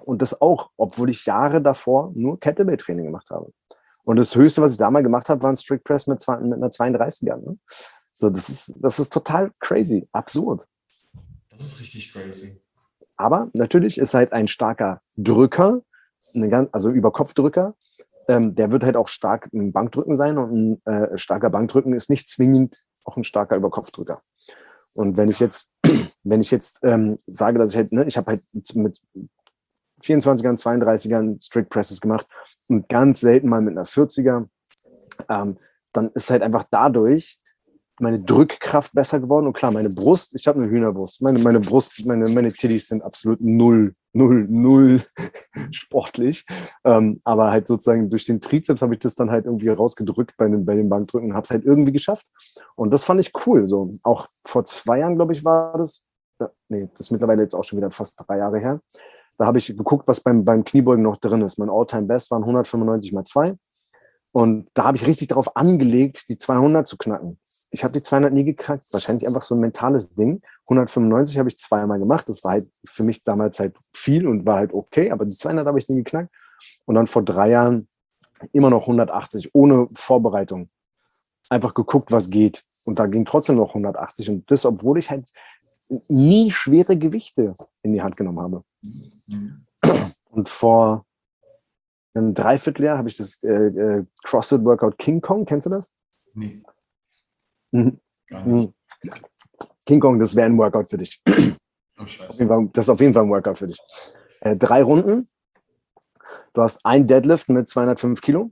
Und das auch, obwohl ich Jahre davor nur Kettlebell-Training gemacht habe. Und das Höchste, was ich da mal gemacht habe, war ein Strict Press mit, zwei, mit einer zweiunddreißiger. Ne? So, das ist, das ist total crazy, absurd. Das ist richtig crazy. Aber natürlich ist halt ein starker Drücker, eine ganz, also Überkopfdrücker, ähm, der wird halt auch stark im Bankdrücken sein. Und ein äh, starker Bankdrücken ist nicht zwingend auch ein starker Überkopfdrücker. Und wenn ich jetzt, wenn ich jetzt ähm, sage, dass ich halt, ne, ich habe halt mit vierundzwanzigern, zweiunddreißigern Strict Presses gemacht und ganz selten mal mit einer vierziger, ähm, dann ist halt einfach dadurch meine Drückkraft besser geworden. Und klar, meine Brust, ich habe eine Hühnerbrust. Meine, meine Brust, meine, meine Titties sind absolut null, null, null sportlich. Ähm, aber halt sozusagen durch den Trizeps habe ich das dann halt irgendwie rausgedrückt bei den, bei den Bankdrücken und habe es halt irgendwie geschafft. Und das fand ich cool. So. Auch vor zwei Jahren, glaube ich, war das. Da, nee, das ist mittlerweile jetzt auch schon wieder fast drei Jahre her. Da habe ich geguckt, was beim, beim Kniebeugen noch drin ist. Mein All-Time-Best waren hundertfünfundneunzig mal zwei. Und da habe ich richtig darauf angelegt, die zweihundert zu knacken. Ich habe die zweihundert nie geknackt. Wahrscheinlich einfach so ein mentales Ding. hundertfünfundneunzig habe ich zweimal gemacht. Das war halt für mich damals halt viel und war halt okay. Aber die zweihundert habe ich nie geknackt. Und dann vor drei Jahren immer noch hundertachtzig, ohne Vorbereitung. Einfach geguckt, was geht. Und da ging trotzdem noch hundertachtzig. Und das, obwohl ich halt nie schwere Gewichte in die Hand genommen habe. Und vor ein Dreivierteljahr habe ich das äh, äh, CrossFit-Workout King Kong, kennst du das? Nee. Mhm. Gar nicht. King Kong, das wäre ein Workout für dich. Oh, scheiße. Auf jeden Fall, das ist auf jeden Fall ein Workout für dich. Äh, drei Runden. Du hast ein Deadlift mit zweihundertfünf Kilo.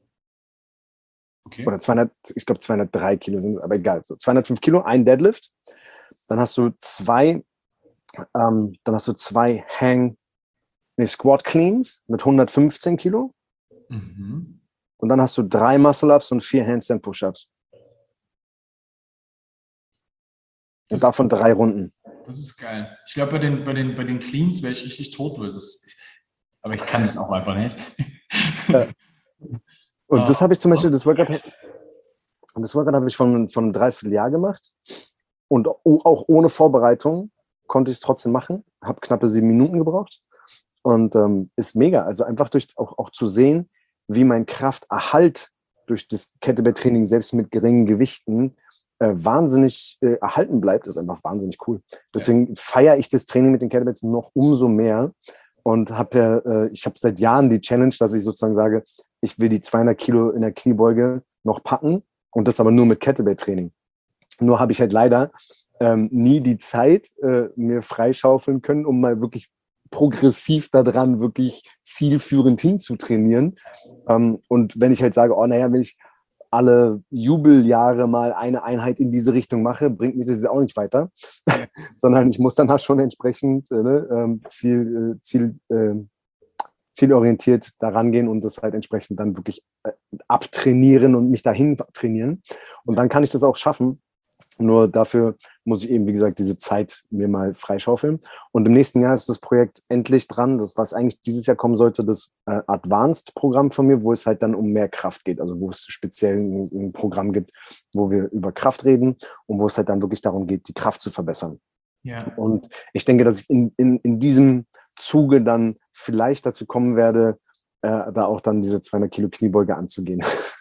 Okay. Oder zweihundert, ich glaube zweihundertdrei Kilo sind es, aber egal. So zweihundertfünf Kilo, ein Deadlift. Dann hast du zwei, ähm, dann hast du zwei Hang, nee, Squat Cleans mit hundertfünfzehn Kilo. Mhm. Und dann hast du drei Muscle-Ups und vier Handstand Push-Ups. Und davon drei Runden. Das ist geil. Ich glaube, bei den, bei, den, bei den Cleans wäre ich richtig tot. Das, aber ich kann es auch einfach nicht. Ja. Und das habe ich zum Beispiel, das Workout, das Workout habe ich von, von einem Dreivierteljahr gemacht. Und auch ohne Vorbereitung konnte ich es trotzdem machen. Habe knappe sieben Minuten gebraucht. Und ähm, ist mega. Also einfach durch auch, auch zu sehen, wie mein Krafterhalt durch das Kettlebell-Training selbst mit geringen Gewichten äh, wahnsinnig äh, erhalten bleibt, ist einfach wahnsinnig cool. Deswegen ja. feiere ich das Training mit den Kettlebells noch umso mehr und habe ja, äh, ich habe seit Jahren die Challenge, dass ich sozusagen sage, ich will die zweihundert Kilo in der Kniebeuge noch packen und das aber nur mit Kettlebell-Training. Nur habe ich halt leider ähm, nie die Zeit äh, mir freischaufeln können, um mal wirklich progressiv daran wirklich zielführend hinzutrainieren. Ähm, und wenn ich halt sage, oh naja, wenn ich alle Jubeljahre mal eine Einheit in diese Richtung mache, bringt mir das auch nicht weiter, sondern ich muss dann halt schon entsprechend äh, ne, Ziel, äh, Ziel, äh, zielorientiert daran gehen und das halt entsprechend dann wirklich äh, abtrainieren und mich dahin trainieren. Und dann kann ich das auch schaffen. Nur dafür muss ich eben, wie gesagt, diese Zeit mir mal freischaufeln. Und im nächsten Jahr ist das Projekt endlich dran. Das, was eigentlich dieses Jahr kommen sollte, das äh, Advanced-Programm von mir, wo es halt dann um mehr Kraft geht. Also wo es speziell ein, ein Programm gibt, wo wir über Kraft reden und wo es halt dann wirklich darum geht, die Kraft zu verbessern. Ja. Und ich denke, dass ich in, in, in diesem Zuge dann vielleicht dazu kommen werde, äh, da auch dann diese zweihundert Kilo Kniebeuge anzugehen.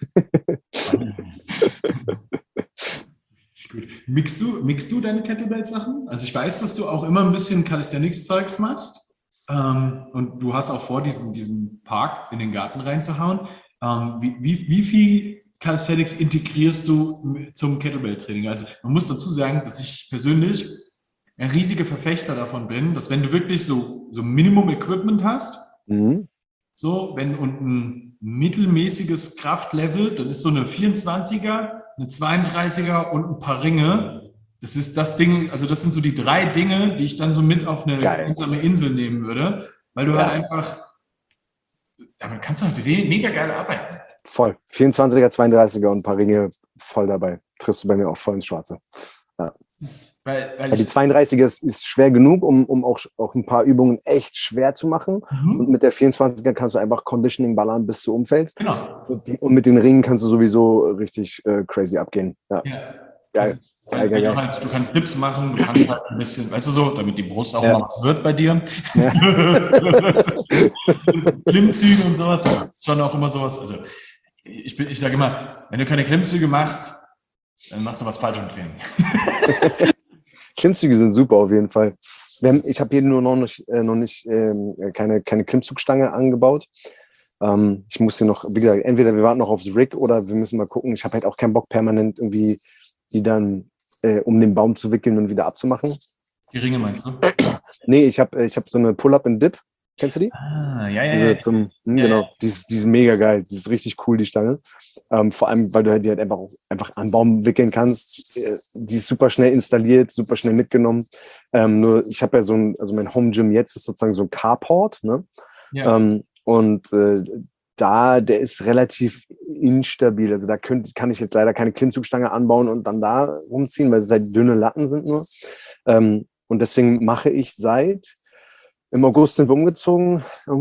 Gut. Mixst du, mixst du deine Kettlebell-Sachen? Also ich weiß, dass du auch immer ein bisschen Calisthenics-Zeugs machst ähm, und du hast auch vor, diesen, diesen Park in den Garten reinzuhauen. Ähm, wie, wie, wie viel Calisthenics integrierst du zum Kettlebell-Training? Also man muss dazu sagen, dass ich persönlich ein riesiger Verfechter davon bin, dass wenn du wirklich so, so Minimum-Equipment hast, mhm. so, wenn und ein mittelmäßiges Kraftlevel, dann ist so eine vierundzwanziger, eine zweiunddreißiger und ein paar Ringe. Das ist das Ding, also das sind so die drei Dinge, die ich dann so mit auf eine Geil. einsame Insel nehmen würde, weil du ja. halt einfach, damit kannst du halt mega geil arbeiten. Voll. vierundzwanziger, zweiunddreißiger und ein paar Ringe voll dabei. Triffst du bei mir auch voll ins Schwarze. Ja. Weil, weil die zweiunddreißiger ist, ist schwer genug, um, um auch, auch ein paar Übungen echt schwer zu machen. Mhm. Und mit der vierundzwanziger kannst du einfach Conditioning ballern, bis du umfällst. Genau. Und, und mit den Ringen kannst du sowieso richtig äh, crazy abgehen. Ja. Ja. Geil. Geil, geil, Du, geil. halt, du kannst Dips machen, du kannst halt ein bisschen, weißt du so, damit die Brust auch Ja. mal was wird bei dir. Ja. Klimmzüge und sowas, das ist schon auch immer sowas. Also ich, bin- ich sage immer, wenn du keine Klimmzüge machst, dann machst du was falsch im Training. Klimmzüge sind super auf jeden Fall. Wir haben, ich habe hier nur noch nicht, äh, noch nicht ähm, keine, keine Klimmzugstange angebaut. Ähm, ich muss hier noch, wie gesagt, entweder wir warten noch aufs Rig oder wir müssen mal gucken. Ich habe halt auch keinen Bock, permanent irgendwie die dann äh, um den Baum zu wickeln und wieder abzumachen. Die Ringe meinst du? Nee, ich habe ich hab so eine Pull-Up and Dip. Kennst du die? Ah, ja, ja, Diese ja. zum, hm, Ja, genau, ja. die ist, die ist mega geil. Die ist richtig cool, die Stange. Ähm, vor allem, weil du halt die halt einfach, einfach an den Baum wickeln kannst. Äh, Die ist super schnell installiert, super schnell mitgenommen. Ähm, nur ich habe ja so ein, also mein Home Gym jetzt ist sozusagen so ein Carport, ne? Ja. Ähm, und äh, da, der ist relativ instabil. Also da könnt, kann ich jetzt leider keine Klimmzugstange anbauen und dann da rumziehen, weil es halt dünne Latten sind nur. Ähm, und deswegen mache ich seit im August sind wir umgezogen.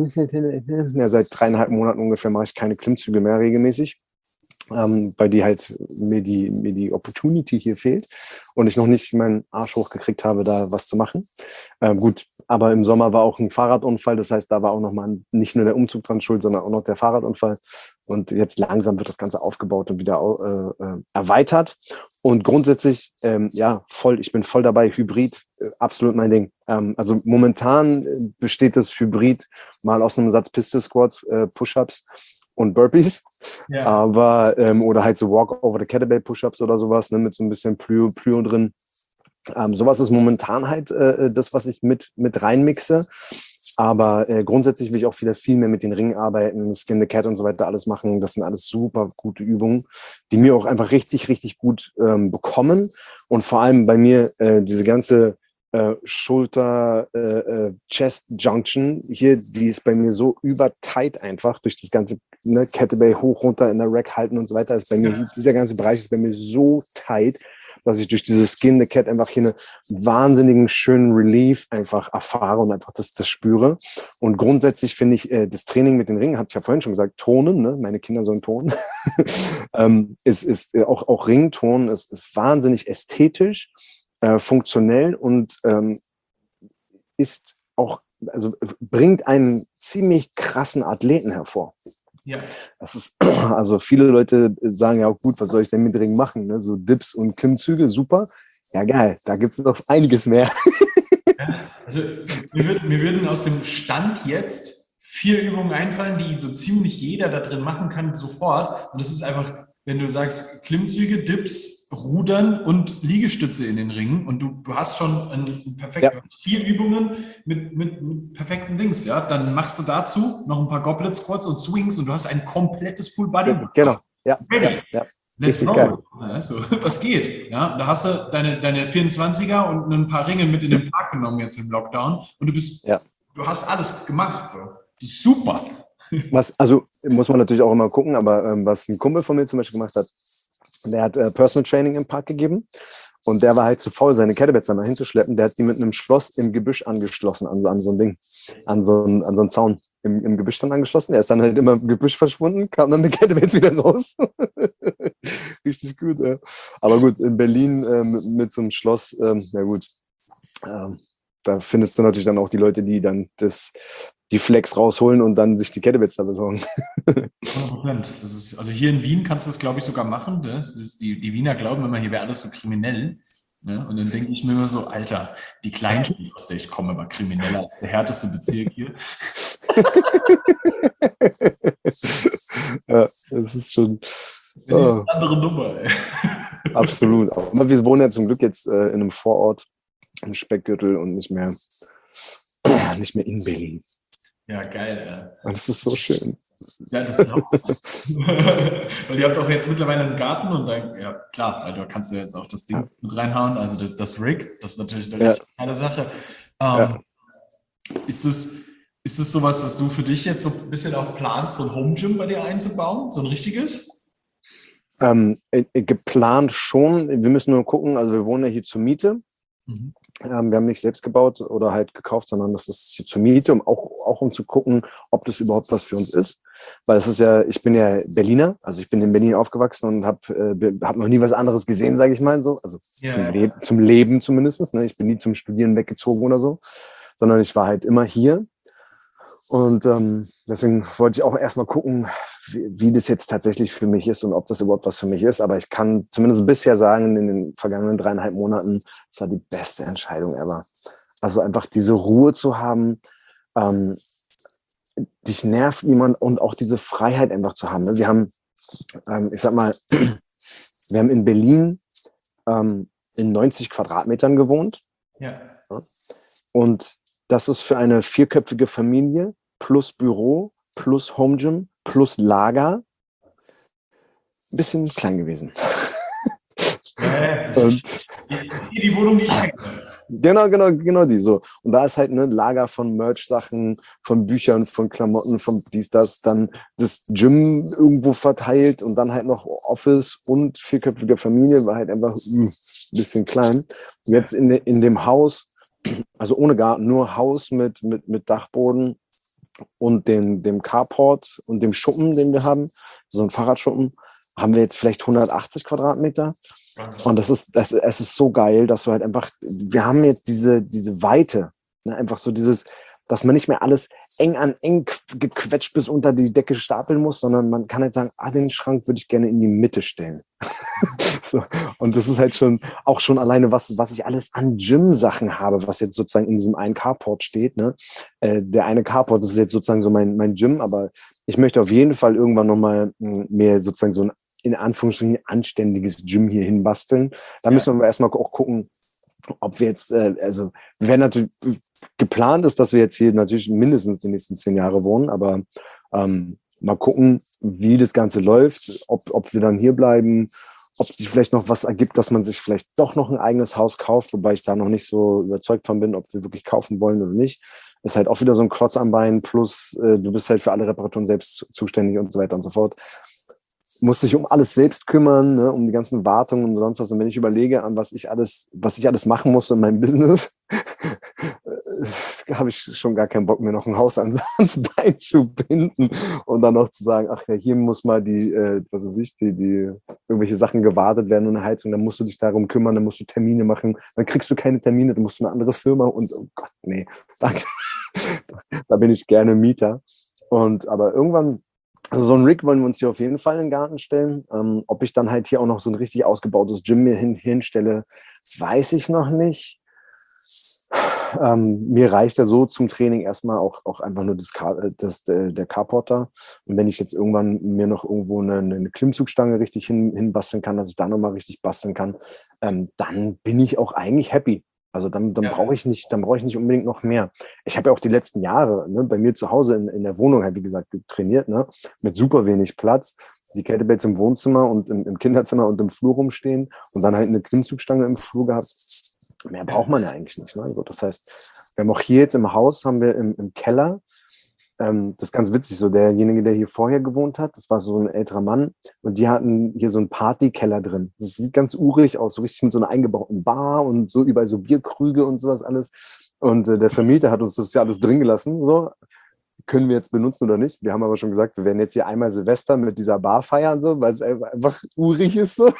Ja, seit dreieinhalb Monaten ungefähr mache ich keine Klimmzüge mehr regelmäßig, ähm, weil die halt mir die, mir die Opportunity hier fehlt und ich noch nicht meinen Arsch hochgekriegt habe, da was zu machen. Ähm, gut, aber im Sommer war auch ein Fahrradunfall, das heißt, da war auch nochmal nicht nur der Umzug dran schuld, sondern auch noch der Fahrradunfall. Und jetzt langsam wird das Ganze aufgebaut und wieder äh, äh, erweitert. Und grundsätzlich, ähm, ja, voll, ich bin voll dabei, Hybrid, äh, absolut mein Ding. Ähm, also momentan äh, besteht das Hybrid mal aus einem Satz Pistol Squats, äh, Push-Ups und Burpees. Ja. Aber, ähm, oder halt so Walk over the Kettlebell Push-Ups oder sowas, ne, mit so ein bisschen Plyo, Plyo drin. Ähm, sowas ist momentan halt äh, das, was ich mit, mit reinmixe. Aber äh, grundsätzlich will ich auch wieder viel mehr mit den Ringen arbeiten, Skin the Cat und so weiter alles machen. Das sind alles super gute Übungen, die mir auch einfach richtig, richtig gut ähm, bekommen. Und vor allem bei mir äh, diese ganze äh, Schulter, äh, äh, Chest Junction hier, die ist bei mir so übertight einfach durch das ganze ne, Kettlebell hoch, runter in der Rack halten und so weiter. Ist bei mir, dieser ganze Bereich ist bei mir so tight, dass ich durch dieses Skin the Cat einfach hier einen wahnsinnigen schönen Relief einfach erfahre und einfach das, das spüre. Und grundsätzlich finde ich äh, das Training mit den Ringen, hatte ich ja vorhin schon gesagt, Tonen, ne? Meine Kinder sollen tonen, ähm, ist, ist äh, auch, auch Rington ist, ist wahnsinnig ästhetisch, äh, funktionell und ähm, ist auch, also bringt einen ziemlich krassen Athleten hervor. Ja. Das ist, also viele Leute sagen ja auch, gut, was soll ich denn mit Ring machen? Ne? So Dips und Klimmzüge, super. Ja, geil, da gibt es noch einiges mehr. Ja, also mir, würd, mir würden aus dem Stand jetzt vier Übungen einfallen, die so ziemlich jeder da drin machen kann, sofort. Und das ist einfach, wenn du sagst, Klimmzüge, Dips, Rudern und Liegestütze in den Ringen und du, du hast schon ein, ein perfekt, Ja. vier Übungen mit, mit, mit perfekten Dings, ja, dann machst du dazu noch ein paar Goblet Squats und Swings und du hast ein komplettes Full Body. Genau, ja, Ready. ja, ja. Let's Richtig go. geil. Also, das geht. Ja, da hast du deine, deine vierundzwanziger und ein paar Ringe mit in den Park genommen jetzt im Lockdown und du bist, Ja. du hast alles gemacht. So. Das ist super. Was, also muss man natürlich auch immer gucken, aber ähm, was ein Kumpel von mir zum Beispiel gemacht hat, der hat äh, Personal Training im Park gegeben und der war halt zu faul, seine Kettlebells da mal hinzuschleppen. Der hat die mit einem Schloss im Gebüsch angeschlossen, an, an so ein Ding, an so ein, an so einen Zaun im, im Gebüsch dann angeschlossen. Er ist dann halt immer im Gebüsch verschwunden, kam dann mit Kettlebells wieder raus. Richtig gut, ja. Aber gut, in Berlin äh, mit, mit so einem Schloss, ähm, ja gut, ähm, da findest du natürlich dann auch die Leute, die dann das, die Flex rausholen und dann sich die Kettlebells da besorgen. hundert Prozent. Das ist, also hier in Wien kannst du das, glaube ich, sogar machen. Das ist die, die Wiener glauben immer, hier wäre alles so kriminell. Ne? Und dann denke ich mir immer so, Alter, die Kleinstadt, aus der ich komme, war krimineller als der härteste Bezirk hier. Ja, das ist schon Das ist eine andere Nummer. Ey. Absolut. Aber wir wohnen ja zum Glück jetzt äh, in einem Vorort, im Speckgürtel und nicht mehr, nicht mehr in Berlin. Ja, geil. Ja. Das ist so schön. Ja, das ist auch. Weil ihr habt auch jetzt mittlerweile einen Garten und dann, ja klar, weil da kannst du jetzt auch das Ding Ja. mit reinhauen, also das, das Rig, das ist natürlich eine Ja. richtig geile Sache. Ähm, Ja. Ist das, ist das sowas, dass du für dich jetzt so ein bisschen auch planst, so ein Home Gym bei dir einzubauen? So ein richtiges? Ähm, äh, geplant schon. Wir müssen nur gucken, also wir wohnen ja hier zur Miete. Mhm. Ähm, wir haben nicht selbst gebaut oder halt gekauft, sondern das ist hier zur Miete, um auch, auch um zu gucken, ob das überhaupt was für uns ist. Weil es ist ja, ich bin ja Berliner, also ich bin in Berlin aufgewachsen und habe äh, hab noch nie was anderes gesehen, sage ich mal so. Also zum, Ja. Le zum Leben zumindest. Ne? Ich bin nie zum Studieren weggezogen oder so, sondern ich war halt immer hier. Und ähm, deswegen wollte ich auch erstmal gucken, wie, wie das jetzt tatsächlich für mich ist und ob das überhaupt was für mich ist. Aber ich kann zumindest bisher sagen, in den vergangenen dreieinhalb Monaten, es war die beste Entscheidung ever. Also einfach diese Ruhe zu haben, ähm, dich nervt niemand und auch diese Freiheit einfach zu haben. Ne? Wir haben, ähm, ich sag mal, wir haben in Berlin ähm, in neunzig Quadratmetern gewohnt. Ja. Ja? Und das ist für eine vierköpfige Familie plus Büro, plus Home Gym, plus Lager ein bisschen klein gewesen. Ja, Und ist hier die Wohnung, die ich kenne. genau, genau, genau die so. Und da ist halt ein ne, Lager von Merch-Sachen, von Büchern, von Klamotten, von dies, das, dann das Gym irgendwo verteilt und dann halt noch Office und vierköpfige Familie, war halt einfach ein bisschen klein. Und jetzt in, de, in dem Haus, also ohne Garten, nur Haus mit, mit, mit Dachboden und den, dem Carport und dem Schuppen, den wir haben, so ein Fahrradschuppen, haben wir jetzt vielleicht hundertachtzig Quadratmeter. Und das ist, das, es ist so geil, dass du halt einfach, wir haben jetzt diese, diese Weite, ne? Einfach so dieses, dass man nicht mehr alles eng an eng gequetscht bis unter die Decke stapeln muss, sondern man kann halt sagen, ah, den Schrank würde ich gerne in die Mitte stellen. So. Und das ist halt schon, auch schon alleine, was, was ich alles an Gym-Sachen habe, was jetzt sozusagen in diesem einen Carport steht. Ne? Äh, der eine Carport, das ist jetzt sozusagen so mein, mein Gym, aber ich möchte auf jeden Fall irgendwann nochmal mehr sozusagen so ein in Anführungsstrichen anständiges Gym hier hinbasteln. Da müssen wir aber erstmal auch gucken, ob wir jetzt, äh, also wir werden natürlich, geplant ist, dass wir jetzt hier natürlich mindestens die nächsten zehn Jahre wohnen, aber ähm, mal gucken, wie das Ganze läuft, ob, ob wir dann hier bleiben, ob sich vielleicht noch was ergibt, dass man sich vielleicht doch noch ein eigenes Haus kauft, wobei ich da noch nicht so überzeugt von bin, ob wir wirklich kaufen wollen oder nicht. Ist halt auch wieder so ein Klotz am Bein, plus äh, du bist halt für alle Reparaturen selbst zuständig und so weiter und so fort. Muss sich um alles selbst kümmern, ne, um die ganzen Wartungen und sonst was. Und wenn ich überlege, an was ich alles, was ich alles machen muss in meinem Business, habe ich schon gar keinen Bock mehr, noch ein Haus ans Bein zu binden und dann noch zu sagen, ach ja, hier muss mal die, äh, was weiß ich, die, die irgendwelche Sachen gewartet werden und eine Heizung, dann musst du dich darum kümmern, dann musst du Termine machen, dann kriegst du keine Termine, dann musst du eine andere Firma und oh Gott, nee, danke. Da bin ich gerne Mieter. Und aber irgendwann, also so ein Rig wollen wir uns hier auf jeden Fall in den Garten stellen. Ähm, ob ich dann halt hier auch noch so ein richtig ausgebautes Gym mir hin, hinstelle, weiß ich noch nicht. Ähm, mir reicht ja so zum Training erstmal auch, auch einfach nur das, das, der Carporter. Und wenn ich jetzt irgendwann mir noch irgendwo eine, eine Klimmzugstange richtig hin, hinbasteln kann, dass ich da nochmal richtig basteln kann, ähm, dann bin ich auch eigentlich happy. Also dann, dann Ja. brauche ich nicht, dann brauche ich nicht unbedingt noch mehr. Ich habe ja auch die letzten Jahre ne, bei mir zu Hause in, in der Wohnung halt, wie gesagt, trainiert, ne, mit super wenig Platz. Die Kettlebells im Wohnzimmer und im, im Kinderzimmer und im Flur rumstehen und dann halt eine Klimmzugstange im Flur gehabt. Mehr braucht man ja eigentlich nicht. Ne? Also das heißt, wir haben auch hier jetzt im Haus, haben wir im, im Keller, ähm, das ist ganz witzig, so derjenige, der hier vorher gewohnt hat, das war so ein älterer Mann und die hatten hier so einen Partykeller drin. Das sieht ganz urig aus, so richtig mit so einer eingebauten Bar und so überall so Bierkrüge und sowas alles. Und äh, der Vermieter hat uns das ja alles drin gelassen. So. Können wir jetzt benutzen oder nicht? Wir haben aber schon gesagt, wir werden jetzt hier einmal Silvester mit dieser Bar feiern, so, weil es einfach urig ist. So.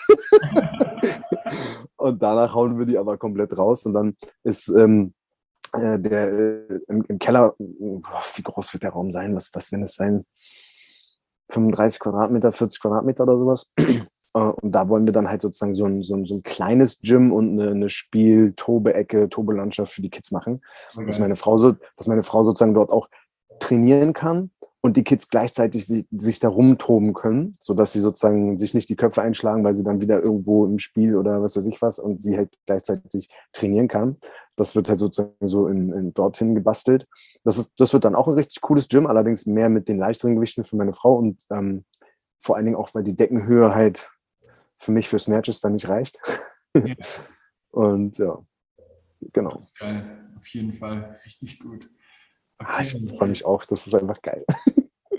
Und danach hauen wir die aber komplett raus. Und dann ist ähm, äh, der äh, im, im Keller, wie groß wird der Raum sein? Was, was wird es sein? fünfunddreißig Quadratmeter, vierzig Quadratmeter oder sowas. Und da wollen wir dann halt sozusagen so ein, so ein, so ein kleines Gym und eine, eine Spiel-Tobe-Ecke, Tobe-Landschaft für die Kids machen. Okay. Dass meine Frau so, dass meine Frau sozusagen dort auch trainieren kann und die Kids gleichzeitig sich, sich da rumtoben können, sodass sie sozusagen sich nicht die Köpfe einschlagen, weil sie dann wieder irgendwo im Spiel oder was weiß ich was und sie halt gleichzeitig trainieren kann. Das wird halt sozusagen so in, in dorthin gebastelt. Das, ist, das wird dann auch ein richtig cooles Gym, allerdings mehr mit den leichteren Gewichten für meine Frau und ähm, vor allen Dingen auch, weil die Deckenhöhe halt für mich für Snatches dann nicht reicht. Ja. Und ja, genau. Das ist geil, auf jeden Fall richtig gut. Okay. Ah, ich freue mich auch, das ist einfach geil.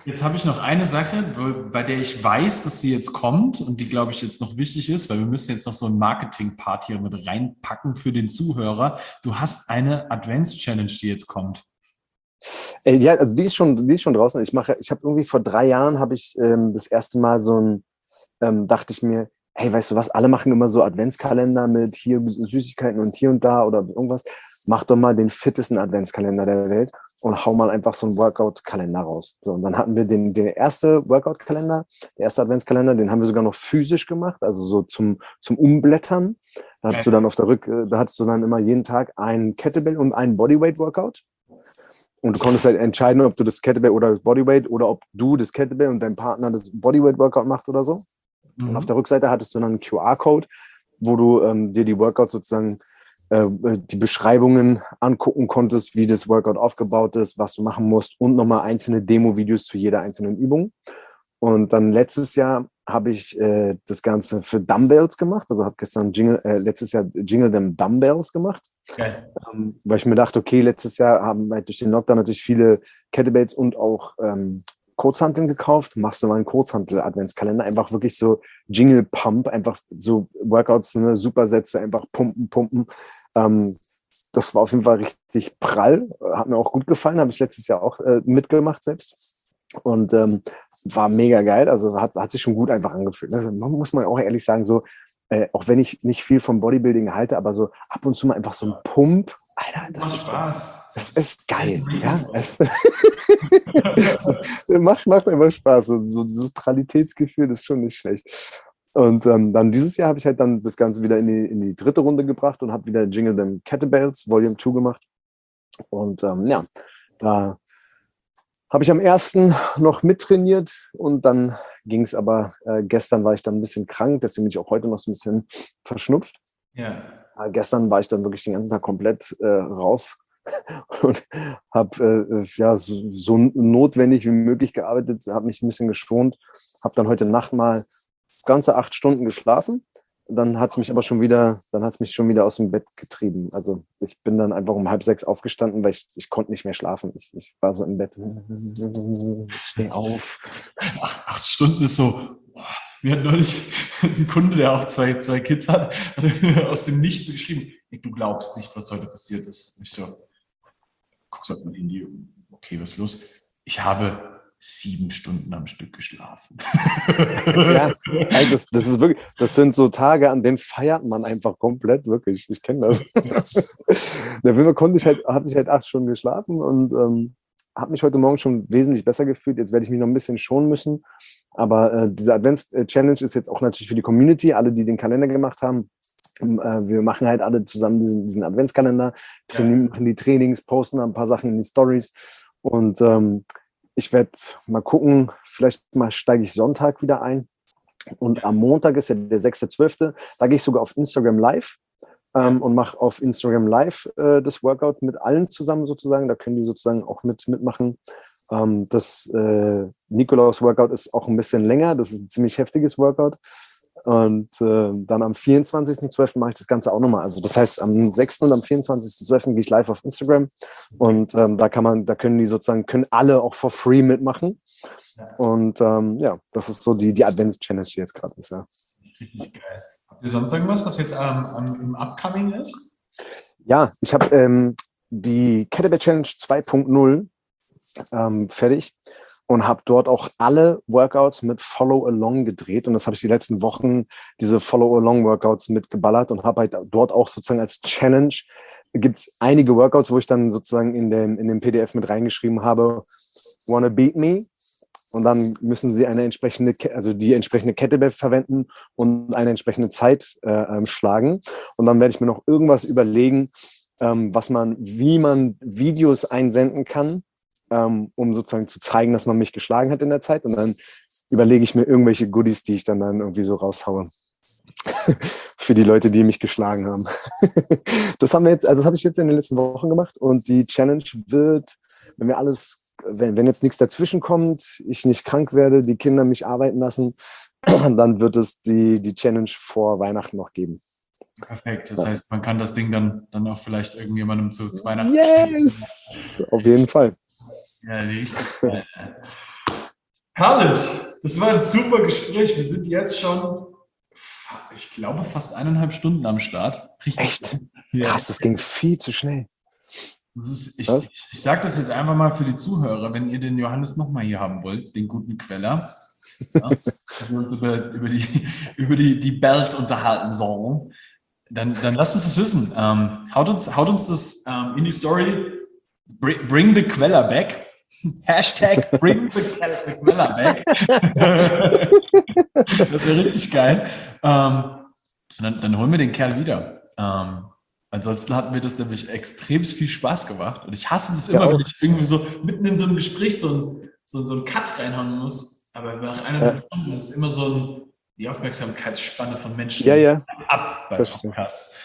Jetzt habe ich noch eine Sache, wo- bei der ich weiß, dass sie jetzt kommt und die, glaube ich, jetzt noch wichtig ist, weil wir müssen jetzt noch so ein Marketing-Part hier mit reinpacken für den Zuhörer. Du hast eine Advents-Challenge, die jetzt kommt. Äh, ja, also die ist schon, die ist schon draußen. Ich mache, ich habe irgendwie vor drei Jahren habe ich ähm, das erste Mal so ein, ähm, dachte ich mir, hey, weißt du was, alle machen immer so Adventskalender mit hier Süßigkeiten und hier und da oder irgendwas. Mach doch mal den fittesten Adventskalender der Welt und hau mal einfach so einen Workout-Kalender raus. So, und dann hatten wir den, den erste Workout-Kalender, der erste Adventskalender, den haben wir sogar noch physisch gemacht, also so zum, zum Umblättern. Da hattest du dann auf der Rück, äh, da hattest du dann immer jeden Tag ein Kettlebell und ein Bodyweight-Workout. Und du konntest halt entscheiden, ob du das Kettlebell oder das Bodyweight oder ob du das Kettlebell und dein Partner das Bodyweight-Workout macht oder so. Und auf Mhm. der Rückseite hattest du dann einen Q R-Code, wo du ähm, dir die Workouts sozusagen, äh, die Beschreibungen angucken konntest, wie das Workout aufgebaut ist, was du machen musst und nochmal einzelne Demo-Videos zu jeder einzelnen Übung. Und dann letztes Jahr habe ich äh, das Ganze für Dumbbells gemacht. Also habe gestern Jingle, äh, letztes Jahr Jingle Them Dumbbells gemacht. Geil. Ähm, weil ich mir dachte, okay, letztes Jahr haben halt durch den Lockdown natürlich viele Kettlebells und auch ähm, Kurzhanteln gekauft. Machst du mal einen Kurzhantel-Adventskalender, einfach wirklich so Jingle Pump, einfach so Workouts, ne, Supersätze, einfach pumpen, pumpen. Ähm, das war auf jeden Fall richtig prall. Hat mir auch gut gefallen, habe ich letztes Jahr auch äh, mitgemacht selbst. Und ähm, war mega geil, also hat, hat sich schon gut einfach angefühlt. Ne? Man muss man auch ehrlich sagen, so, äh, auch wenn ich nicht viel vom Bodybuilding halte, aber so ab und zu mal einfach so ein Pump, Alter, das Macht ist, Spaß. das ist geil. Ja, es macht, macht einfach Spaß. So, so dieses Pralitätsgefühl ist schon nicht schlecht. Und ähm, dann dieses Jahr habe ich halt dann das Ganze wieder in die, in die dritte Runde gebracht und habe wieder Jingle Them Kettlebells Volume zwei gemacht. Und ähm, ja, da habe ich am ersten noch mittrainiert und dann ging es aber, äh, gestern war ich dann ein bisschen krank, deswegen bin ich auch heute noch so ein bisschen verschnupft. Ja. Äh, gestern war ich dann wirklich den ganzen Tag komplett äh, raus und habe äh, ja, so, so notwendig wie möglich gearbeitet, habe mich ein bisschen geschont, habe dann heute Nacht mal ganze acht Stunden geschlafen. Dann hat es mich aber schon wieder, dann hat es mich schon wieder aus dem Bett getrieben. Also ich bin dann einfach um halb sechs aufgestanden, weil ich, ich konnte nicht mehr schlafen. Ich, ich war so im Bett. Steh auf. Acht, acht Stunden ist so. Mir hat neulich ein Kunde, der auch zwei, zwei Kids hat, hat mir aus dem Nichts geschrieben: "Ey, du glaubst nicht, was heute passiert ist." Ich so, guckst auf mein Handy, okay, was ist los? Ich habe sieben Stunden am Stück geschlafen. Ja, also das, das ist wirklich, das sind so Tage, an denen feiert man einfach komplett, wirklich. Ich kenne das. Der Wilmer konnte ich halt, hatte ich halt acht Stunden geschlafen und ähm, habe mich heute Morgen schon wesentlich besser gefühlt. Jetzt werde ich mich noch ein bisschen schonen müssen. Aber äh, diese Advents-Challenge ist jetzt auch natürlich für die Community, alle, die den Kalender gemacht haben. Ähm, äh, wir machen halt alle zusammen diesen, diesen Adventskalender, trainieren, machen die Trainings, posten ein paar Sachen in die Stories und ähm, ich werde mal gucken, vielleicht mal steige ich Sonntag wieder ein. Und am Montag ist ja der sechster zwölfte Da gehe ich sogar auf Instagram Live ähm, und mache auf Instagram Live äh, das Workout mit allen zusammen sozusagen. Da können die sozusagen auch mit, mitmachen. Ähm, das äh, Nikolaus-Workout ist auch ein bisschen länger. Das ist ein ziemlich heftiges Workout. Und äh, dann am vierundzwanzigsten zwölften mache ich das Ganze auch nochmal. Also das heißt, am sechsten und am vierundzwanzigsten zwölften gehe ich live auf Instagram und ähm, da kann man, da können die sozusagen, können alle auch for free mitmachen. Und ähm, ja, das ist so die, die Advents-Challenge, die jetzt gerade ist. Ja, Richtig geil. Habt ihr sonst irgendwas, was jetzt ähm, am- im Upcoming ist? ja ich habe ähm, die Kettlebell Challenge zwei Punkt null ähm, fertig und habe dort auch alle Workouts mit Follow-Along gedreht. Und das habe ich die letzten Wochen, diese Follow-Along-Workouts mitgeballert und habe halt dort auch sozusagen als Challenge, gibt es einige Workouts, wo ich dann sozusagen in dem, in dem P D F mit reingeschrieben habe, wanna beat me? Und dann müssen sie eine entsprechende, also die entsprechende Kettlebell verwenden und eine entsprechende Zeit äh, ähm, schlagen. Und dann werde ich mir noch irgendwas überlegen, ähm, was man, wie man Videos einsenden kann, ähm, um sozusagen zu zeigen, dass man mich geschlagen hat in der Zeit. Und dann überlege ich mir irgendwelche Goodies, die ich dann, dann irgendwie so raushaue. Für die Leute, die mich geschlagen haben. Das haben wir jetzt, also das habe ich jetzt in den letzten Wochen gemacht und die Challenge wird, wenn wir alles Wenn, wenn jetzt nichts dazwischen kommt, ich nicht krank werde, die Kinder mich arbeiten lassen, dann wird es die, die Challenge vor Weihnachten noch geben. Perfekt. Das heißt, man kann das Ding dann, dann auch vielleicht irgendjemandem zu, zu Weihnachten schenken. Yes! Auf jeden Fall. Ja, richtig geil. Herrlich. Das war ein super Gespräch. Wir sind jetzt schon, ich glaube, fast eineinhalb Stunden am Start. Richtig. Echt? Ja. Krass, das ging viel zu schnell. Das ist, ich ich, ich sage das jetzt einfach mal für die Zuhörer, wenn ihr den Johannes nochmal hier haben wollt, den guten Queller, ja, wenn wir uns über, über, die, über die, die Bells unterhalten sollen, dann, dann lasst uns das wissen. Ähm, haut, uns, haut uns das ähm, in die Story, bring, bring the Queller back. Hashtag bring the Queller back. Das wäre richtig geil. Ähm, dann, dann holen wir den Kerl wieder. Ähm, ansonsten hat mir das nämlich extrem viel Spaß gemacht. Und ich hasse das immer, ja, wenn ich irgendwie so mitten in so einem Gespräch so ein, so, so ein Cut reinhauen muss. Aber nach eineinhalb ja. Stunden ist es immer so ein, die Aufmerksamkeitsspanne von Menschen ja, ja. ab bei Podcasts.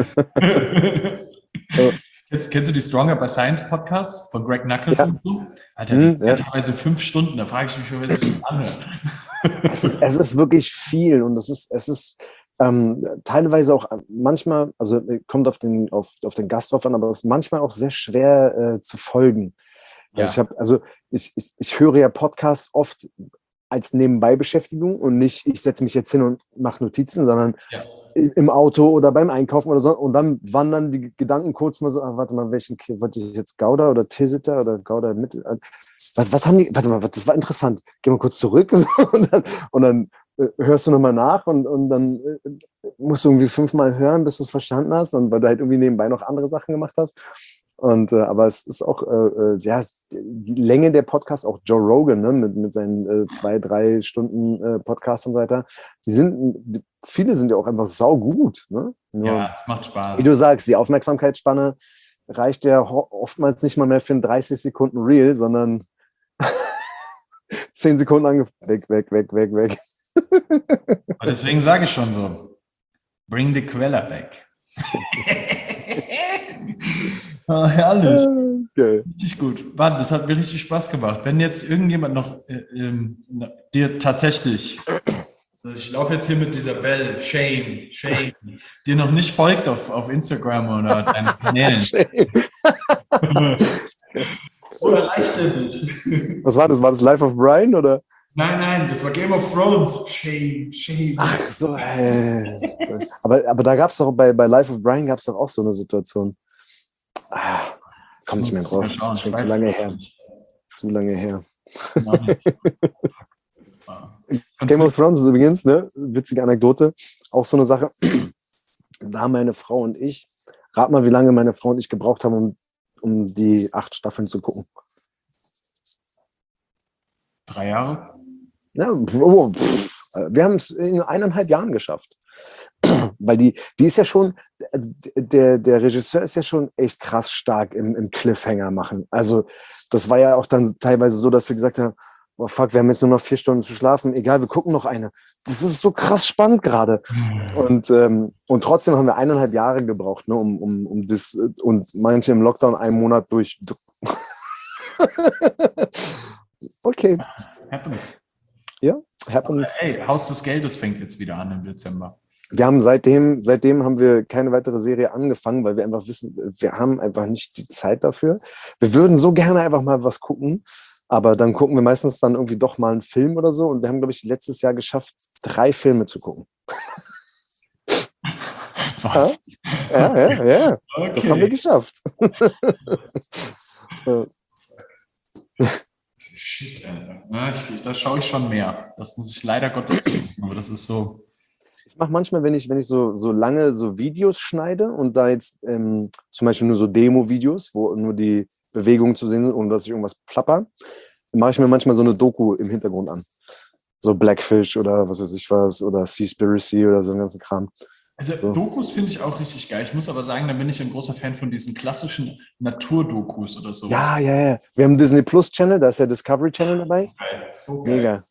oh. Kennst, kennst du die Stronger by Science Podcasts von Greg Nuckols ja. und so? Alter, die mhm, ja. teilweise fünf Stunden, da frage ich mich, wer sich das anhört. Es ist, es ist wirklich viel und es ist, es ist ähm, teilweise auch manchmal, also kommt auf den, auf, auf den Gast drauf an, aber es ist manchmal auch sehr schwer äh, zu folgen. Ja. Ich habe, also ich, ich, ich höre ja Podcasts oft als Nebenbeibeschäftigung und nicht, ich setze mich jetzt hin und mache Notizen, sondern ja. im Auto oder beim Einkaufen oder so. Und dann wandern die Gedanken kurz mal so, ah, warte mal, welchen wollte ich jetzt, Gouda oder Tilsiter oder Gouda Mittel? Was, was haben die, warte mal, das war interessant. Geh mal kurz zurück und dann, und dann äh, hörst du nochmal nach und, und dann äh, musst du irgendwie fünfmal hören, bis du es verstanden hast und weil du halt irgendwie nebenbei noch andere Sachen gemacht hast. Und, äh, aber es ist auch, äh, ja, die Länge der Podcasts, auch Joe Rogan, ne, mit, mit seinen äh, zwei, drei Stunden äh, Podcasts und so weiter, die sind, die, viele sind ja auch einfach saugut, ne? Nur, ja, es macht Spaß. Wie du sagst, die Aufmerksamkeitsspanne reicht ja oftmals nicht mal mehr für ein dreißig Sekunden Reel, sondern zehn Sekunden ange... Weg, weg, weg, weg, weg. Aber deswegen sage ich schon so, bring the Queller back. Oh, herrlich. Okay. Richtig gut. Warte, das hat mir richtig Spaß gemacht. Wenn jetzt irgendjemand noch äh, ähm, dir tatsächlich, also ich laufe jetzt hier mit dieser Bell, Shame, Shame, dir noch nicht folgt auf, auf Instagram oder deinen Kanälen. Oder leichtsinnig. Was war das? War das Life of Brian oder? Nein, nein, das war Game of Thrones. Shame, shame. Ach so, äh. aber, aber da gab es doch, bei, bei Life of Brian gab es doch auch so eine Situation. Ah, komm nicht mehr drauf. Schon zu lange her. Zu lange her. Game of Thrones ist übrigens, ne, witzige Anekdote, auch so eine Sache. Da haben meine Frau und ich, rat mal, wie lange meine Frau und ich gebraucht haben, um, um die acht Staffeln zu gucken. Drei Jahre? Ja, oh, wir haben es in eineinhalb Jahren geschafft. Weil die, die ist ja schon, also der, der Regisseur ist ja schon echt krass stark im, im Cliffhanger machen. Also das war ja auch dann teilweise so, dass wir gesagt haben, oh fuck, wir haben jetzt nur noch vier Stunden zu schlafen, egal, wir gucken noch eine. Das ist so krass spannend gerade. Und, ähm, und trotzdem haben wir eineinhalb Jahre gebraucht, ne, um, um, um das, und manche im Lockdown einen Monat durch. Okay. Happens. Ja, happens. Aber, ey, Haus des Geldes fängt jetzt wieder an im Dezember. Wir haben seitdem, seitdem haben wir keine weitere Serie angefangen, weil wir einfach wissen, wir haben einfach nicht die Zeit dafür. Wir würden so gerne einfach mal was gucken, aber dann gucken wir meistens dann irgendwie doch mal einen Film oder so. Und wir haben, glaube ich, letztes Jahr geschafft, drei Filme zu gucken. Was? Ja, ja, ja. Okay. Das haben wir geschafft. Shit, Alter. Ja, ich, da schaue ich schon mehr. Das muss ich leider Gottes sagen, aber das ist so. Ich mache manchmal, wenn ich, wenn ich so, so lange so Videos schneide und da jetzt ähm, zum Beispiel nur so Demo-Videos, wo nur die Bewegungen zu sehen sind, ohne dass ich irgendwas plapper, mache ich mir manchmal so eine Doku im Hintergrund an. So Blackfish oder was weiß ich was oder Seaspiracy oder so ein ganzen Kram. Also so. Dokus finde ich auch richtig geil. Ich muss aber sagen, da bin ich ein großer Fan von diesen klassischen Naturdokus oder so. Ja, ja, ja. Wir haben Disney Plus Channel, da ist der Discovery Channel dabei. Geil, so geil. Mega.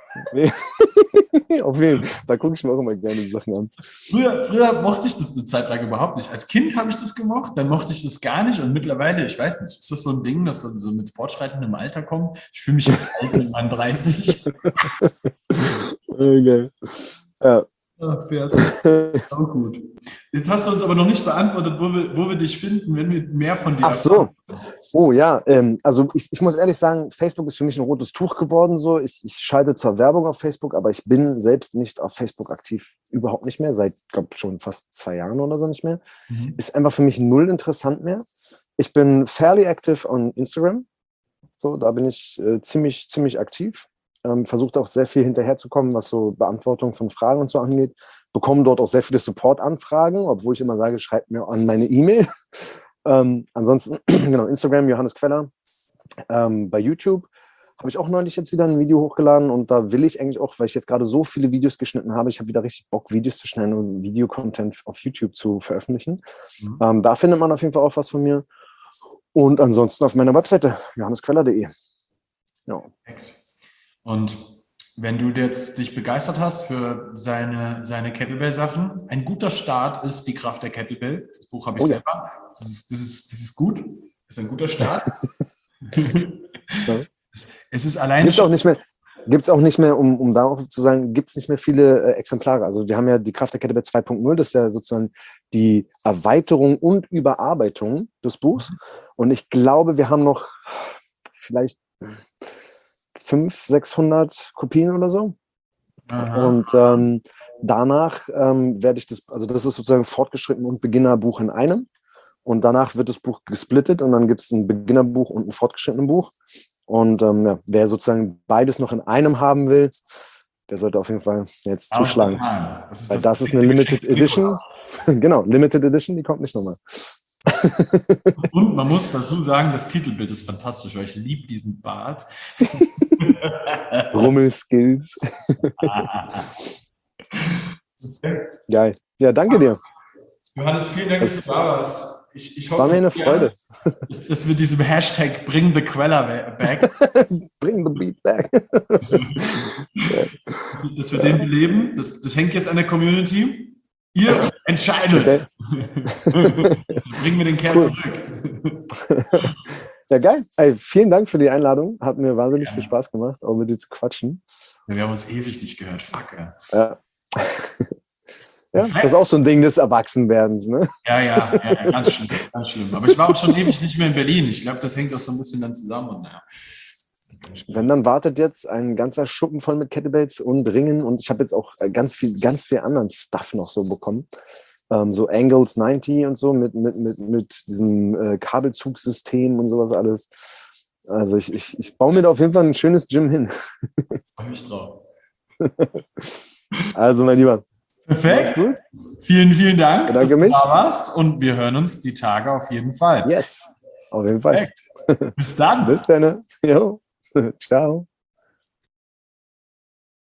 Auf jeden Fall. Da gucke ich mir auch immer gerne Sachen an. Früher, früher mochte ich das eine Zeit lang überhaupt nicht. Als Kind habe ich das gemocht, dann mochte ich das gar nicht. Und mittlerweile, ich weiß nicht, ist das so ein Ding, das so, so mit fortschreitendem Alter kommt? Ich fühle mich jetzt alt mit meinen dreißig. Okay. Ja. Ach, Pferd. Auch gut. Jetzt hast du uns aber noch nicht beantwortet, wo wir, wo wir dich finden, wenn wir mehr von dir Ach so. erfahren. Oh ja, ähm, also ich, ich muss ehrlich sagen, Facebook ist für mich ein rotes Tuch geworden. So. Ich, ich schalte zwar Werbung auf Facebook, aber ich bin selbst nicht auf Facebook aktiv, überhaupt nicht mehr, seit, glaube schon fast zwei Jahren oder so nicht mehr. Mhm. Ist einfach für mich null interessant mehr. Ich bin fairly active on Instagram. So, da bin ich äh, ziemlich, ziemlich aktiv. Ähm, versucht auch sehr viel hinterherzukommen, was so Beantwortung von Fragen und so angeht. Bekomme dort auch sehr viele Support-Anfragen, obwohl ich immer sage, schreibt mir an meine E-Mail. ähm, ansonsten, genau, Instagram, Johannes Queller. Ähm, bei YouTube habe ich auch neulich jetzt wieder ein Video hochgeladen und da will ich eigentlich auch, weil ich jetzt gerade so viele Videos geschnitten habe, ich habe wieder richtig Bock, Videos zu schneiden und Videocontent auf YouTube zu veröffentlichen. Mhm. Ähm, da findet man auf jeden Fall auch was von mir. Und ansonsten auf meiner Webseite, johannesqueller punkt de. Ja. Und wenn du jetzt dich begeistert hast für seine, seine Kettlebell-Sachen, ein guter Start ist Die Kraft der Kettlebell. Das Buch habe ich oh, selber. Ja. Das, ist, das, ist, das ist gut. Das ist ein guter Start. ja. es, es ist alleine Gibt's auch nicht mehr. Gibt es auch nicht mehr, um, um darauf zu sagen, gibt es nicht mehr viele äh, Exemplare. Also wir haben ja die Kraft der Kettlebell zwei Punkt null, das ist ja sozusagen die Erweiterung und Überarbeitung des Buchs. Und ich glaube, wir haben noch vielleicht fünfhundert, sechshundert Kopien oder so. Aha. Und ähm, danach ähm, werde ich das, also das ist sozusagen Fortgeschritten- und Beginnerbuch in einem. Und danach wird das Buch gesplittet und dann gibt es ein Beginnerbuch und ein fortgeschrittenes Buch. Und ähm, ja, wer sozusagen beides noch in einem haben will, der sollte auf jeden Fall jetzt ja, zuschlagen. Das ist Weil das, das ist eine Limited Edition. Genau, Limited Edition, die kommt nicht nochmal. Und man muss dazu sagen, das Titelbild ist fantastisch, weil ich liebe diesen Bart. Rummelskills. Geil. Ja, danke dir. Johannes, vielen Dank, dass du da warst. Ich, ich hoffe, war mir eine Freude. Dass, dass wir diesem Hashtag Bring the Queller back. Bring the beat back. dass, dass wir den beleben. Das, das hängt jetzt an der Community. Ihr entscheidet. Okay. Bringen wir den Kerl cool. zurück. Ja, geil. Ey, vielen Dank für die Einladung. Hat mir wahnsinnig ja. viel Spaß gemacht, auch mit dir zu quatschen. Ja, wir haben uns ewig nicht gehört. Fuck, ja. Ja. Ja, das ist auch so ein Ding des Erwachsenwerdens, ne? Ja, ja, ja, ganz schlimm, ganz schlimm. Aber ich war auch schon ewig nicht mehr in Berlin. Ich glaube, das hängt auch so ein bisschen dann zusammen. Und, ja. Wenn, dann wartet jetzt ein ganzer Schuppen voll mit Kettlebells und Ringen und ich habe jetzt auch ganz viel, ganz viel anderen Stuff noch so bekommen. Ähm, so Angles neunzig und so mit, mit, mit, mit diesem äh, Kabelzugssystem und sowas alles. Also ich, ich, ich baue mir da auf jeden Fall ein schönes Gym hin. Ich freue mich drauf. Also mein Lieber. Perfekt. Gut. Vielen, vielen Dank, Danke dass mich. du da warst und wir hören uns die Tage auf jeden Fall. Yes, auf jeden Fall. Perfekt. Bis dann. Bis dann. Jo. Ciao.